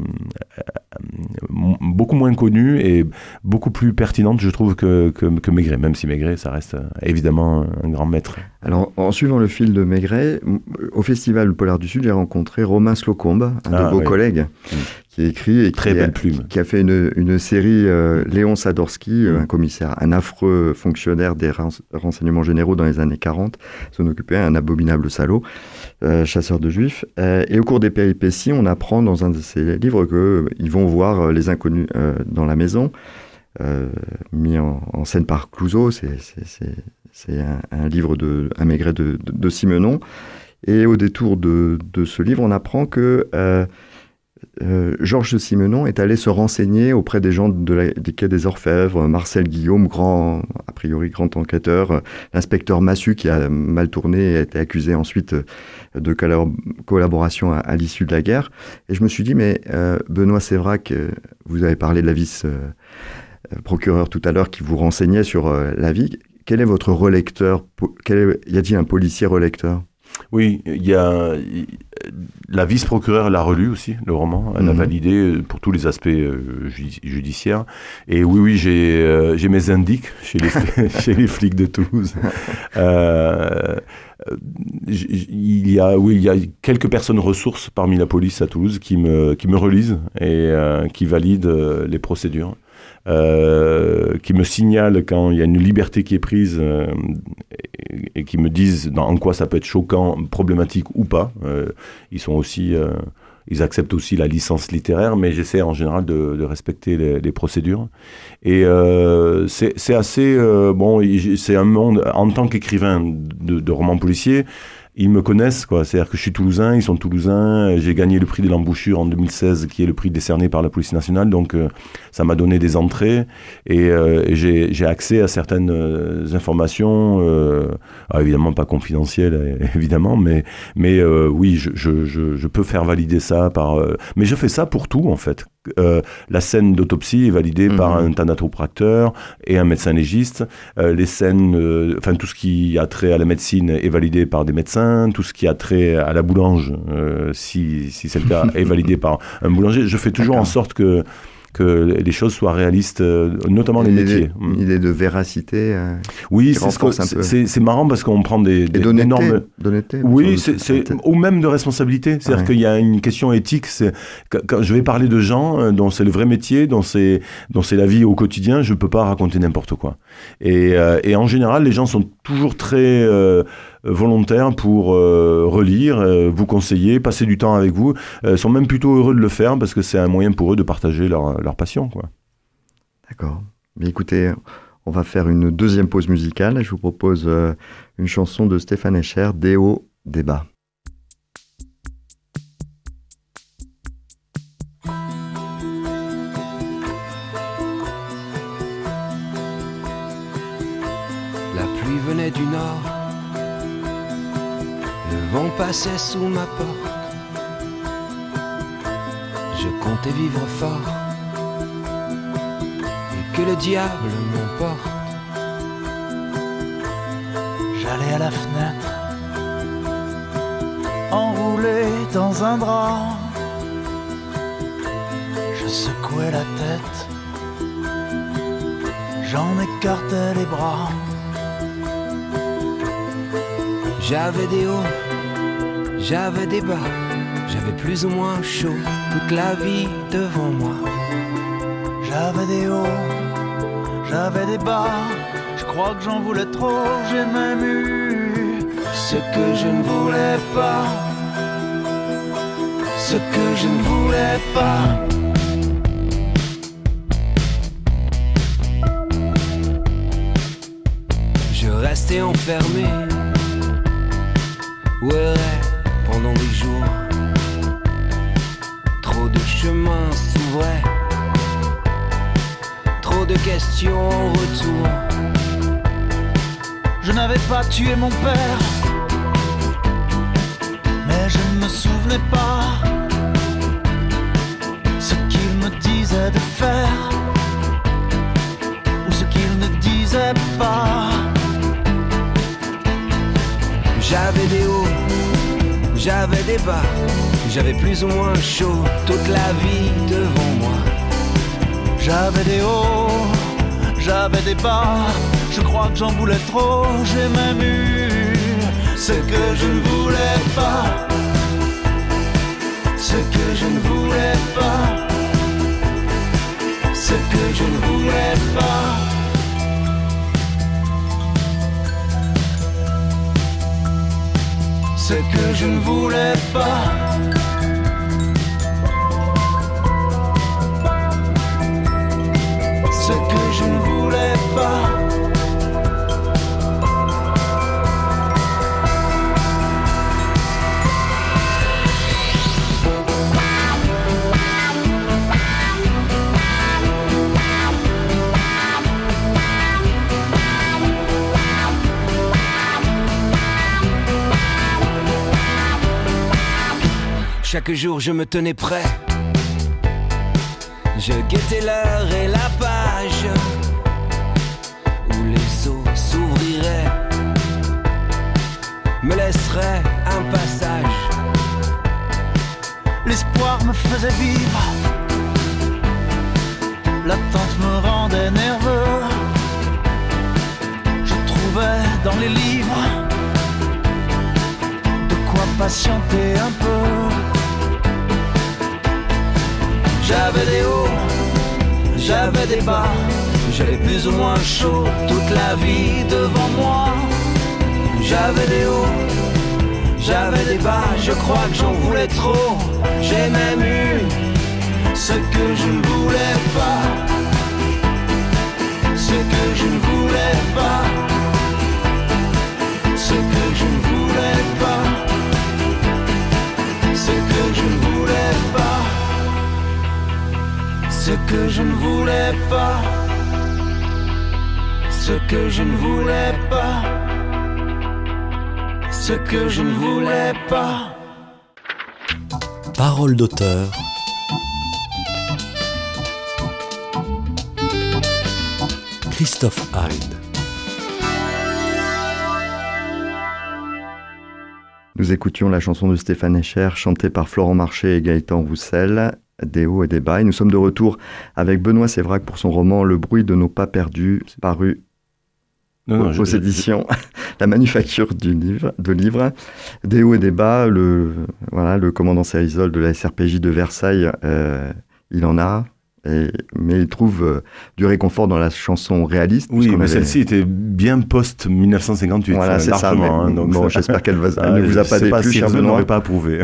m- beaucoup moins connues et beaucoup plus pertinentes, je trouve, que, que, que Maigret, même si Maigret, ça reste euh, évidemment un grand maître. Alors, en suivant le fil de Maigret, au Festival Polar du Sud, j'ai rencontré Romain Slocombe, un ah, de vos oui. collègues, mmh. qui a écrit et Très qui, belle a, plume. qui a fait une, une série, euh, Léon Sadorski, mmh. un commissaire, un affreux fonctionnaire des renseignements généraux dans les années quarante, s'en occupait, un abominable salaud, euh, chasseur de juifs. Euh, et au cours des péripéties, on apprend dans un de ses livres qu'ils vont voir les inconnus euh, dans la maison, euh, mis en, en scène par Clouzot, c'est... c'est, c'est C'est un, un livre de un Maigret de, de, de Simenon. Et au détour de, de ce livre, on apprend que euh, euh, Georges Simenon est allé se renseigner auprès des gens de la, des Quais des Orfèvres, Marcel Guillaume, grand, a priori grand enquêteur, l'inspecteur Massu qui a mal tourné et a été accusé ensuite de collaboration à, à l'issue de la guerre. Et je me suis dit, mais euh, Benoît Sévrac, vous avez parlé de la vice-procureur tout à l'heure qui vous renseignait sur euh, la vie. Quel est votre relecteur? Quel est, y a-t-il un policier relecteur? Oui, il y a la vice-procureure l'a relu aussi, le roman, elle mmh. a validé pour tous les aspects euh, judiciaires. Et oui, oui, j'ai, euh, j'ai mes indices chez les, chez les flics de Toulouse. Euh, il y a, oui, il y a quelques personnes ressources parmi la police à Toulouse qui me, qui me relisent et euh, qui valident euh, les procédures. Euh, qui me signalent quand il y a une liberté qui est prise euh, et, et qui me disent dans, en quoi ça peut être choquant, problématique ou pas. Euh, ils sont aussi, euh, ils acceptent aussi la licence littéraire, mais j'essaie en général de, de respecter les, les procédures. Et euh, c'est, c'est assez euh, bon. C'est un monde en tant qu'écrivain de, de romans policiers. Ils me connaissent, quoi. C'est-à-dire que je suis toulousain, ils sont toulousains. J'ai gagné le prix de l'embouchure en deux mille seize, qui est le prix décerné par la police nationale. Donc, euh, ça m'a donné des entrées et, euh, et j'ai, j'ai accès à certaines euh, informations, euh, ah, évidemment pas confidentielles, évidemment, mais, mais euh, oui, je, je, je, je peux faire valider ça par. Euh, mais je fais ça pour tout, en fait. Euh, la scène d'autopsie est validée mmh. par un thanatopracteur et un médecin légiste. Euh, les scènes, euh, enfin tout ce qui a trait à la médecine est validé par des médecins. Tout ce qui a trait à la boulange, euh, si, si c'est le cas, est validé par un boulanger. Je fais toujours D'accord. en sorte que que les choses soient réalistes, euh, notamment les une métiers. Idée, une idée de véracité. Euh, oui, c'est, ce que, c'est, c'est, c'est marrant parce qu'on prend des, des d'honnêteté, énormes... d'honnêteté. Oui, c'est, c'est, ou même de responsabilité. C'est-à-dire ouais. qu'il y a une question éthique. C'est, quand je vais parler de gens dont c'est le vrai métier, dont c'est, dont c'est la vie au quotidien, je ne peux pas raconter n'importe quoi. Et, euh, et en général, les gens sont toujours très euh, volontaires pour euh, relire, euh, vous conseiller, passer du temps avec vous. Ils euh, sont même plutôt heureux de le faire parce que c'est un moyen pour eux de partager leur, leur passion, quoi. D'accord. Mais écoutez, on va faire une deuxième pause musicale. Je vous propose euh, une chanson de Stéphane Escher, Des hauts, des bas. La pluie venait du nord, le vent passait sous ma porte. Je comptais vivre fort et que le diable m'emporte. J'allais à la fenêtre, enroulé dans un drap. Je secouais la tête, j'en écartais les bras. J'avais des hauts, j'avais des bas, j'avais plus ou moins chaud toute la vie devant moi. J'avais des hauts, j'avais des bas, je crois que j'en voulais trop, j'ai même eu ce que je ne voulais pas, ce que je ne voulais pas. Je restais enfermé, errais pendant des jours. Trop de chemins s'ouvraient, trop de questions en retour. Je n'avais pas tué mon père, mais je ne me souvenais pas ce qu'il me disait de faire ou ce qu'il ne disait pas. J'avais des hauts, j'avais des bas, j'avais plus ou moins chaud toute la vie devant moi. J'avais des hauts, j'avais des bas, je crois que j'en voulais trop, j'ai même eu ce que je ne voulais pas, ce que je ne voulais pas, ce que je ne voulais pas. Ce que je ne voulais pas, ce que je ne voulais pas. Chaque jour je me tenais prêt, je guettais l'heure et la page où les eaux s'ouvriraient, me laisseraient un passage. L'espoir me faisait vivre, l'attente me rendait nerveux. Je trouvais dans les livres de quoi patienter un peu. J'avais des hauts, j'avais des bas, j'avais plus ou moins chaud toute la vie devant moi. J'avais des hauts, j'avais des bas, je crois que j'en voulais trop. J'ai même eu ce que je ne voulais pas, ce que je ne voulais pas, ce que je ne voulais pas, ce que je ne voulais pas. Ce que je ne voulais pas, ce que je ne voulais pas, ce que je ne voulais pas. Parole d'auteur. Christophe Hein. Nous écoutions la chanson de Stéphane Escher, chantée par Florent Marché et Gaëtan Roussel. des hauts et des bas. Et nous sommes de retour avec Benoît Sévrac pour son roman Le bruit de nos pas perdus, paru non, non, aux, je, aux éditions je... La Manufacture du livre, de livres. Des hauts et des bas, le, voilà, le commandant Cérizol de la S R P J de Versailles, euh, il en a. Et, mais il trouve euh, du réconfort dans la chanson réaliste. Oui, mais avait... celle-ci était bien post-dix-neuf cent cinquante-huit. Voilà, c'est ça. Mais, hein, donc bon, ça... j'espère qu'elle va, ah, ne vous a pas déplu, pas, cher Benoît. n'aurait pas approuvé.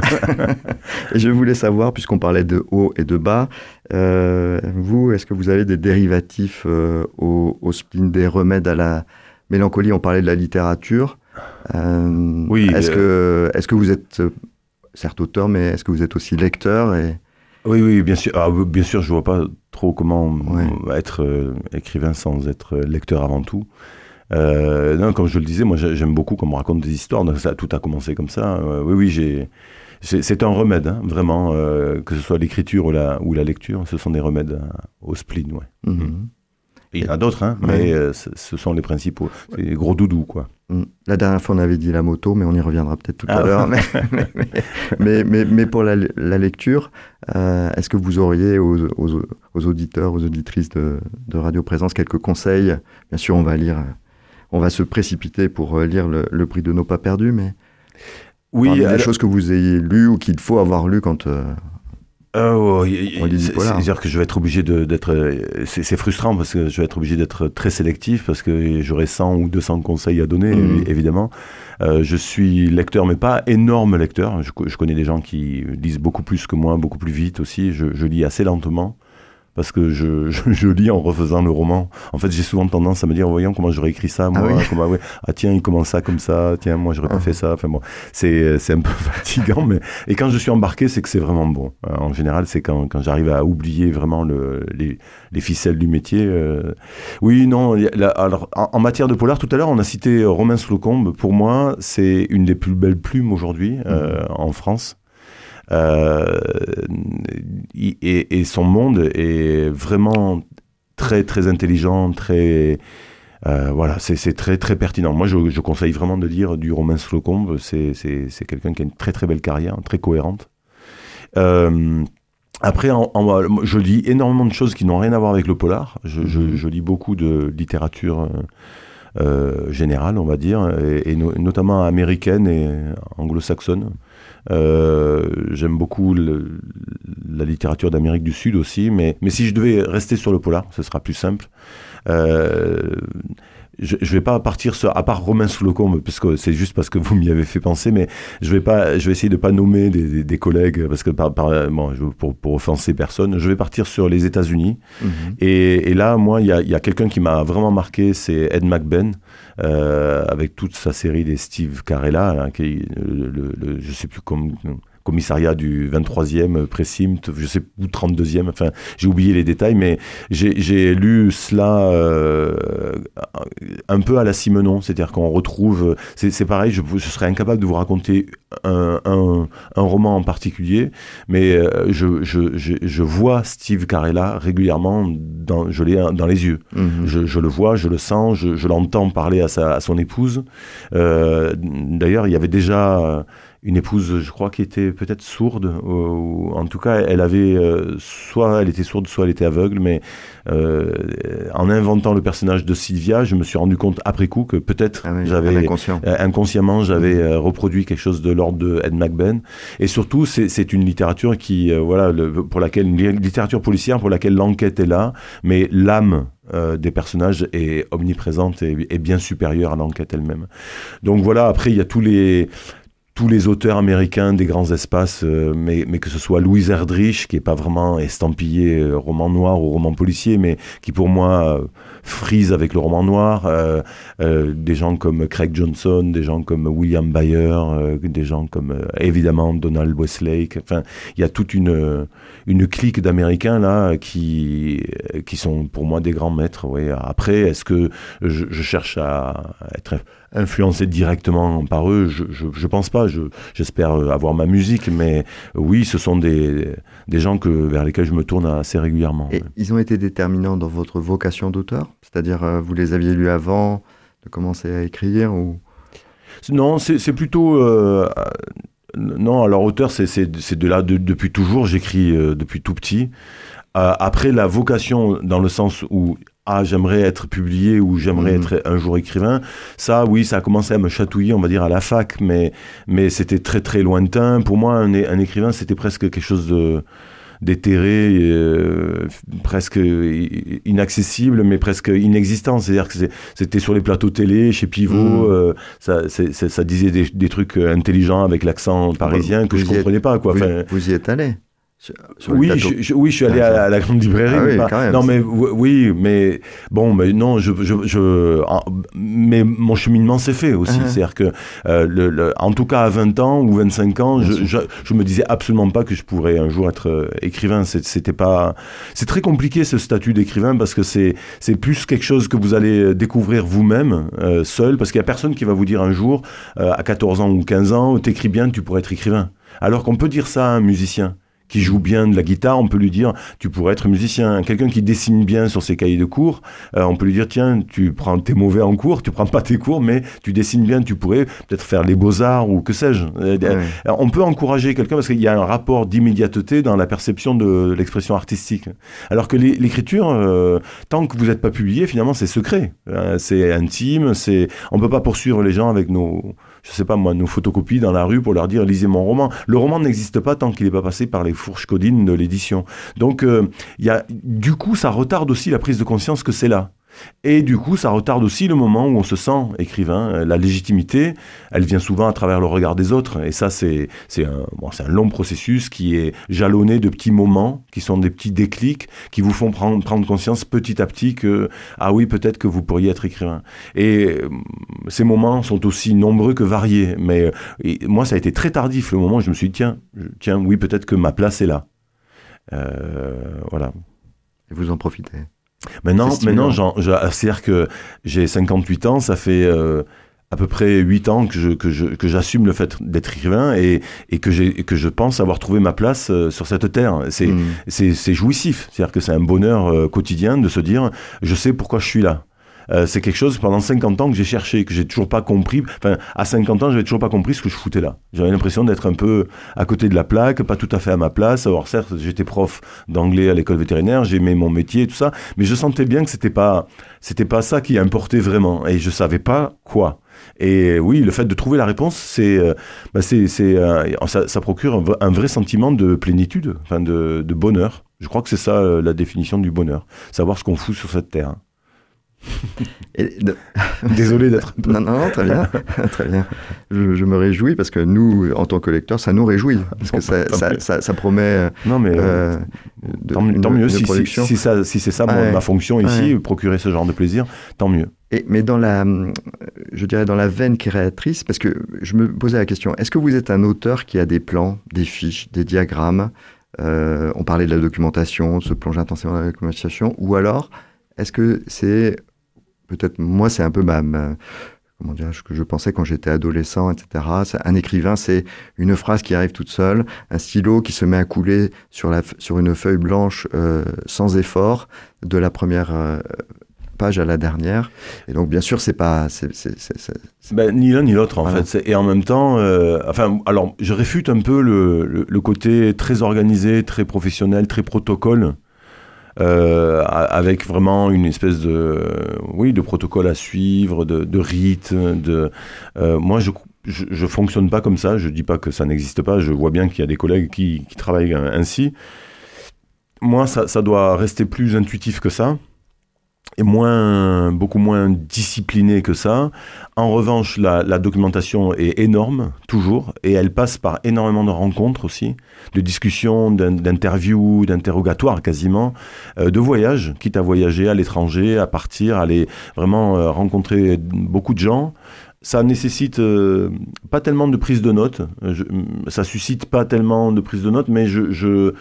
Et je voulais savoir, puisqu'on parlait de haut et de bas, euh, vous, est-ce que vous avez des dérivatifs euh, au, au spleen, des remèdes à la mélancolie? On parlait de la littérature. Euh, oui. Est-ce euh... que, est-ce que vous êtes, euh, certes auteur, mais est-ce que vous êtes aussi lecteur et... Oui, oui, bien sûr. Ah, bien sûr, je vois pas trop comment ouais. être euh, écrivain sans être lecteur avant tout. Euh, non, comme je le disais, moi, j'aime beaucoup qu'on me raconte des histoires. Donc ça, tout a commencé comme ça. Euh, oui, oui, j'ai. C'est, c'est un remède, hein, vraiment, euh, que ce soit l'écriture ou la, ou la lecture, ce sont des remèdes au spleen, ouais. Mm-hmm. Et il y en a d'autres, hein, ouais. mais euh, ce sont les principaux. C'est les gros doudous, quoi. La dernière fois, on avait dit la moto, mais on y reviendra peut-être tout ah, à l'heure. Mais, mais, mais, mais, mais pour la, la lecture, euh, est-ce que vous auriez aux, aux, aux auditeurs, aux auditrices de, de Radio Présence quelques conseils? Bien sûr, on va lire, on va se précipiter pour lire le, le prix de nos pas perdus, mais oui, parmi alors... des choses que vous ayez lues ou qu'il faut avoir lues quand... Euh, Oh, c'est-à-dire que je vais être obligé de, d'être... C'est, c'est frustrant parce que je vais être obligé d'être très sélectif parce que j'aurai cent ou deux cents conseils à donner, mmh. évidemment. Euh, je suis lecteur, mais pas énorme lecteur. Je, je connais des gens qui lisent beaucoup plus que moi, beaucoup plus vite aussi. Je, je lis assez lentement. Parce que je, je, je lis en refaisant le roman. En fait, j'ai souvent tendance à me dire, voyons comment j'aurais écrit ça, moi. Ah, oui. comment, ouais. ah tiens, il commence ça comme ça. Tiens, moi, j'aurais ah. pas fait ça. Enfin bon, c'est, c'est un peu fatigant. Mais et quand je suis embarqué, c'est que c'est vraiment bon. En général, c'est quand, quand j'arrive à oublier vraiment le, les, les ficelles du métier. Euh... Oui, non. La, alors, en, en matière de polar, tout à l'heure, on a cité Romain Slocombe. Pour moi, c'est une des plus belles plumes aujourd'hui mmh. euh, en France. Euh, et, et son monde est vraiment très très intelligent, très euh, voilà, c'est, c'est très très pertinent. Moi, je, je conseille vraiment de lire du Romain Slocombe. C'est, c'est, c'est quelqu'un qui a une très très belle carrière, très cohérente. Euh, après, en, en, je lis énormément de choses qui n'ont rien à voir avec le polar. Je, je, je lis beaucoup de littérature euh, générale, on va dire, et, et no, notamment américaine et anglo-saxonne. Euh, j'aime beaucoup le, la littérature d'Amérique du Sud aussi, mais, mais si je devais rester sur le polar, ce sera plus simple. Euh, je ne vais pas partir sur, à part Romain Slocombe, parce que c'est juste parce que vous m'y avez fait penser, mais je vais pas, je vais essayer de pas nommer des, des, des collègues, parce que par, par, bon, je, pour, pour offenser personne, je vais partir sur les États-Unis. Mm-hmm. Et, et là, moi, il y a, y a quelqu'un qui m'a vraiment marqué, c'est Ed McBain, euh, avec toute sa série des Steve Carella, hein, qui, le, le, le, je sais plus comment... commissariat du vingt-troisième précinct, je sais plus, trente-deuxième, enfin, j'ai oublié les détails, mais j'ai, j'ai lu cela euh, un peu à la Simenon, c'est-à-dire qu'on retrouve, c'est, c'est pareil, je, je serais incapable de vous raconter un, un, un roman en particulier, mais euh, je, je, je, je vois Steve Carella régulièrement, dans, je l'ai dans les yeux. Mm-hmm. Je, je le vois, je le sens, je, je l'entends parler à, sa, à son épouse. Euh, d'ailleurs, il y avait déjà... une épouse, je crois, qui était peut-être sourde, ou, ou en tout cas, elle avait, euh, soit elle était sourde, soit elle était aveugle, mais euh, en inventant le personnage de Sylvia, je me suis rendu compte après coup que peut-être ah oui, j'avais, inconscient. euh, inconsciemment, j'avais euh, reproduit quelque chose de l'ordre de Ed McBain. Et surtout, c'est, c'est une littérature qui, euh, voilà, le, pour laquelle, une littérature policière pour laquelle l'enquête est là, mais l'âme Euh, des personnages est omniprésente et, et bien supérieure à l'enquête elle-même. Donc voilà, après, il y a tous les... tous les auteurs américains des grands espaces, euh, mais, mais que ce soit Louise Erdrich, qui n'est pas vraiment estampillé euh, roman noir ou roman policier, mais qui pour moi euh, frise avec le roman noir, euh, euh, des gens comme Craig Johnson, des gens comme William Bayer, euh, des gens comme euh, évidemment Donald Westlake, enfin il y a toute une, une clique d'Américains là qui, qui sont pour moi des grands maîtres. Ouais. Après, est-ce que je, je cherche à être influencé directement par eux, je, je, je pense pas, je, j'espère avoir ma musique, mais oui, ce sont des, des gens que, vers lesquels je me tourne assez régulièrement. Et ouais. Ils ont été déterminants dans votre vocation d'auteur ? C'est-à-dire, euh, vous les aviez lus avant de commencer à écrire ou... Non, c'est, c'est plutôt... Euh, Non, alors auteur, c'est, c'est, c'est de là de, depuis toujours, j'écris euh, depuis tout petit. Euh, après, la vocation, dans le sens où ah, j'aimerais être publié ou j'aimerais mmh. être un jour écrivain, ça, oui, ça a commencé à me chatouiller, on va dire, à la fac, mais, mais c'était très, très lointain. Pour moi, un, un écrivain, c'était presque quelque chose de... d'éthéré, euh, presque inaccessible, mais presque inexistant. C'est-à-dire que c'est, c'était sur les plateaux télé, chez Pivot, mmh. euh, ça, c'est, c'est, ça disait des, des trucs intelligents avec l'accent parisien vous, que vous je ne comprenais êtes, pas. Quoi. Vous, enfin, vous y êtes allé sur, sur oui, je, je, oui, je suis allé à, à la grande librairie. Ah oui, pas, quand même, non, c'est... mais oui, mais bon, mais non, je, je, je en, mais mon cheminement s'est fait aussi. Uh-huh. C'est-à-dire que, euh, le, le, en tout cas, à vingt ans ou vingt-cinq ans, je, je, je me disais absolument pas que je pourrais un jour être euh, écrivain. C'est, c'était pas, c'est très compliqué ce statut d'écrivain parce que c'est, c'est plus quelque chose que vous allez découvrir vous-même, euh, seul, parce qu'il y a personne qui va vous dire un jour, euh, à quatorze ans ou quinze ans, t'écris bien, tu pourrais être écrivain. Alors qu'on peut dire ça à un musicien qui joue bien de la guitare, on peut lui dire tu pourrais être musicien. Quelqu'un qui dessine bien sur ses cahiers de cours, euh, on peut lui dire tiens, tu prends t'es mauvais en cours, tu prends pas tes cours, mais tu dessines bien, tu pourrais peut-être faire les beaux-arts ou que sais-je. Ouais. Alors, on peut encourager quelqu'un parce qu'il y a un rapport d'immédiateté dans la perception de l'expression artistique. Alors que l'écriture, euh, tant que vous n'êtes pas publié, finalement c'est secret, euh, c'est intime, c'est on peut pas poursuivre les gens avec nos je sais pas moi, nos photocopies dans la rue pour leur dire lisez mon roman. Le roman n'existe pas tant qu'il n'est pas passé par les fourches codines de l'édition. Donc, euh, y a, du coup, ça retarde aussi la prise de conscience que c'est là. Et du coup, ça retarde aussi le moment où on se sent écrivain. La légitimité, elle vient souvent à travers le regard des autres. Et ça, c'est, c'est, un, bon, c'est un long processus qui est jalonné de petits moments, qui sont des petits déclics, qui vous font prendre, prendre conscience petit à petit que, ah oui, peut-être que vous pourriez être écrivain. Et euh, ces moments sont aussi nombreux que variés. Mais et, moi, ça a été très tardif, le moment où je me suis dit, tiens, tiens oui, peut-être que ma place est là. Euh, voilà. Et vous en profitez. Maintenant, maintenant j'en, c'est-à-dire que j'ai cinquante-huit ans, ça fait euh, à peu près huit ans que, je, que, je, que j'assume le fait d'être écrivain et, et, que j'ai, et que je pense avoir trouvé ma place euh, sur cette terre. C'est, mmh. c'est, c'est jouissif, c'est-à-dire que c'est un bonheur euh, quotidien de se dire « je sais pourquoi je suis là ». Euh, c'est quelque chose pendant cinquante ans que j'ai cherché, que j'ai toujours pas compris. Enfin, à cinquante ans, j'avais toujours pas compris ce que je foutais là. J'avais l'impression d'être un peu à côté de la plaque, pas tout à fait à ma place. Alors certes, j'étais prof d'anglais à l'école vétérinaire, j'aimais mon métier et tout ça, mais je sentais bien que c'était pas, c'était pas ça qui importait vraiment, et je savais pas quoi. Et oui, le fait de trouver la réponse, c'est, euh, bah c'est, c'est, euh, ça, ça procure un, un vrai sentiment de plénitude, enfin de, de bonheur. Je crois que c'est ça euh, la définition du bonheur, savoir ce qu'on fout sur cette terre. Et de... Désolé d'être un peu... Non, non, non, très bien, très bien. Je, je me réjouis parce que nous, en tant que lecteurs, ça nous réjouit parce que ça, ça, ça, ça promet. Non, mais euh, de, tant, une, tant mieux si, si, si, ça, si c'est ça ouais. mon, ma fonction ici, ouais. procurer ce genre de plaisir, tant mieux. Et, mais dans la, je dirais dans la veine créatrice, parce que je me posais la question, est-ce que vous êtes un auteur qui a des plans, des fiches, des diagrammes? euh, On parlait de la documentation, de se plonger intensément dans la documentation, ou alors est-ce que c'est peut-être, moi, c'est un peu ma, ma comment dire, ce que je pensais quand j'étais adolescent, et cetera. Un écrivain, c'est une phrase qui arrive toute seule, un stylo qui se met à couler sur, la, sur une feuille blanche euh, sans effort, de la première euh, page à la dernière. Et donc, bien sûr, c'est pas... C'est, c'est, c'est, c'est, c'est... Ben, ni l'un ni l'autre, en voilà. fait. Et en même temps, euh, enfin, alors, je réfute un peu le, le, le côté très organisé, très professionnel, très protocole. Euh, avec vraiment une espèce de, oui, de protocole à suivre, de, de rite. De, euh, moi, je, je, je fonctionne pas comme ça. Je dis pas que ça n'existe pas. Je vois bien qu'il y a des collègues qui, qui travaillent ainsi. Moi, ça, ça doit rester plus intuitif que ça. Et moins, beaucoup moins discipliné que ça. En revanche, la, la documentation est énorme, toujours, et elle passe par énormément de rencontres aussi, de discussions, d'interviews, d'interrogatoires quasiment, euh, de voyages, quitte à voyager à l'étranger, à partir, à aller vraiment euh, rencontrer beaucoup de gens. Ça nécessite euh, pas tellement de prise de notes, je, ça suscite pas tellement de prise de notes, mais je... je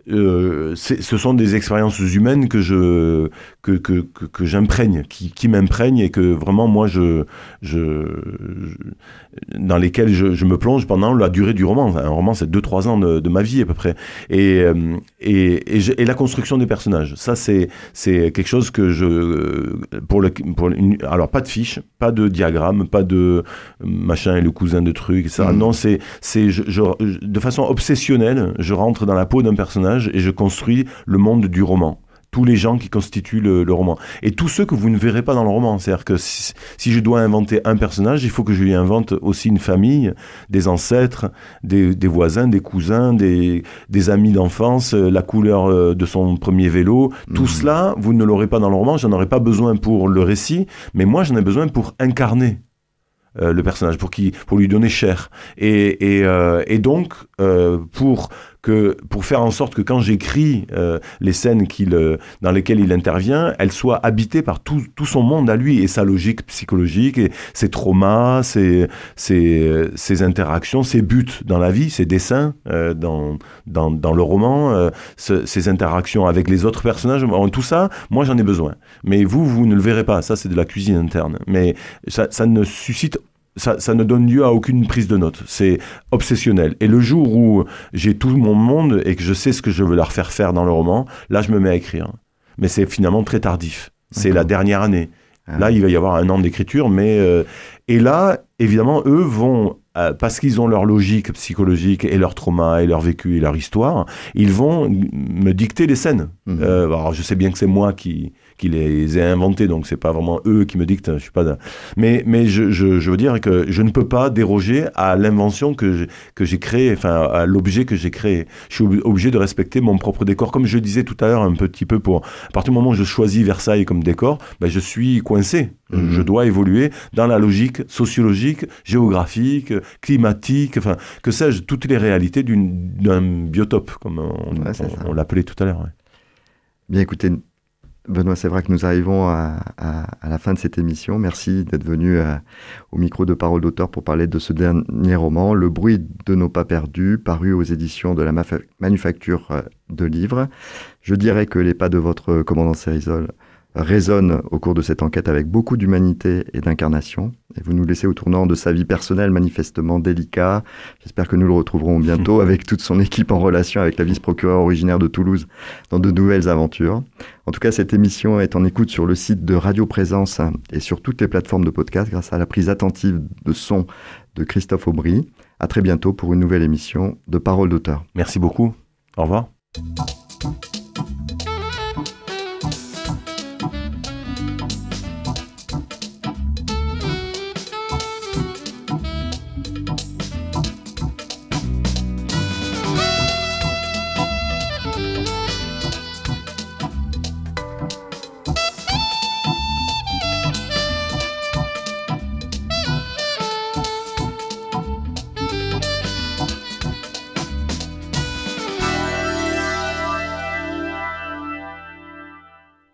euh, ce sont des expériences humaines que je que que que, que j'imprègne, qui qui m'imprègnent et que vraiment moi je je, je dans lesquelles je, je me plonge pendant la durée du roman. Un roman, c'est deux trois ans de, de ma vie à peu près. Et et et, je, et la construction des personnages, ça c'est c'est quelque chose que je pour le pour une, alors pas de fiche, pas de diagramme, pas de machin et le cousin de trucs, ça. Mmh. Non, c'est c'est je, je, de façon obsessionnelle, je rentre dans la peau d'un personnage et je construis le monde du roman. Tous les gens qui constituent le, le roman. Et tous ceux que vous ne verrez pas dans le roman. C'est-à-dire que si, si je dois inventer un personnage, il faut que je lui invente aussi une famille, des ancêtres, des, des voisins, des cousins, des, des amis d'enfance, la couleur de son premier vélo. Mmh. Tout cela, vous ne l'aurez pas dans le roman. J'en aurai pas besoin pour le récit, mais moi, j'en ai besoin pour incarner Euh, le personnage, pour, qui, pour lui donner chair. Et, et, euh, et donc, euh, pour, que, pour faire en sorte que quand j'écris euh, les scènes qu'il, euh, dans lesquelles il intervient, elles soient habitées par tout, tout son monde à lui et sa logique psychologique, et ses traumas, ses, ses, ses interactions, ses buts dans la vie, ses dessins euh, dans, dans, dans le roman, euh, ce, ses interactions avec les autres personnages. Tout ça, moi j'en ai besoin. Mais vous, vous ne le verrez pas. Ça, c'est de la cuisine interne. Mais ça, ça ne suscite Ça, ça ne donne lieu à aucune prise de notes. C'est obsessionnel. Et le jour où j'ai tout mon monde et que je sais ce que je veux leur faire faire dans le roman, là, je me mets à écrire. Mais c'est finalement très tardif. C'est D'accord. la dernière année. Ah. Là, il va y avoir un an d'écriture. Mais euh, et là, évidemment, eux vont, euh, parce qu'ils ont leur logique psychologique et leur trauma et leur vécu et leur histoire, ils vont me dicter les scènes. Mmh. Euh, alors, je sais bien que c'est moi qui... qui les ai inventés, donc c'est pas vraiment eux qui me dictent, je suis pas d'un... mais mais je, je je veux dire que je ne peux pas déroger à l'invention que j'ai, que j'ai créée, enfin à l'objet que j'ai créé. Je suis obligé de respecter mon propre décor, comme je disais tout à l'heure un petit peu, pour à partir du moment où je choisis Versailles comme décor, ben je suis coincé. Mmh. Je dois évoluer dans la logique sociologique, géographique, climatique, enfin que sais-je, toutes les réalités d'une, d'un biotope, comme on, ouais, on, on l'appelait tout à l'heure. Ouais. Bien, écoutez. Benoît Sévrac, nous arrivons à, à, à la fin de cette émission. Merci d'être venu à, au micro de Parole d'auteur pour parler de ce dernier roman, Le bruit de nos pas perdus, paru aux éditions de la Maf- Manufacture de Livres. Je dirais que les pas de votre commandant Cérizol résonnent au cours de cette enquête avec beaucoup d'humanité et d'incarnation. Et vous nous laissez au tournant de sa vie personnelle manifestement délicat. J'espère que nous le retrouverons bientôt avec toute son équipe en relation avec la vice-procureure originaire de Toulouse dans de nouvelles aventures. En tout cas, cette émission est en écoute sur le site de Radio Présence et sur toutes les plateformes de podcast grâce à la prise attentive de son de Christophe Aubry. À très bientôt pour une nouvelle émission de Parole d'auteur. Merci beaucoup. Au revoir.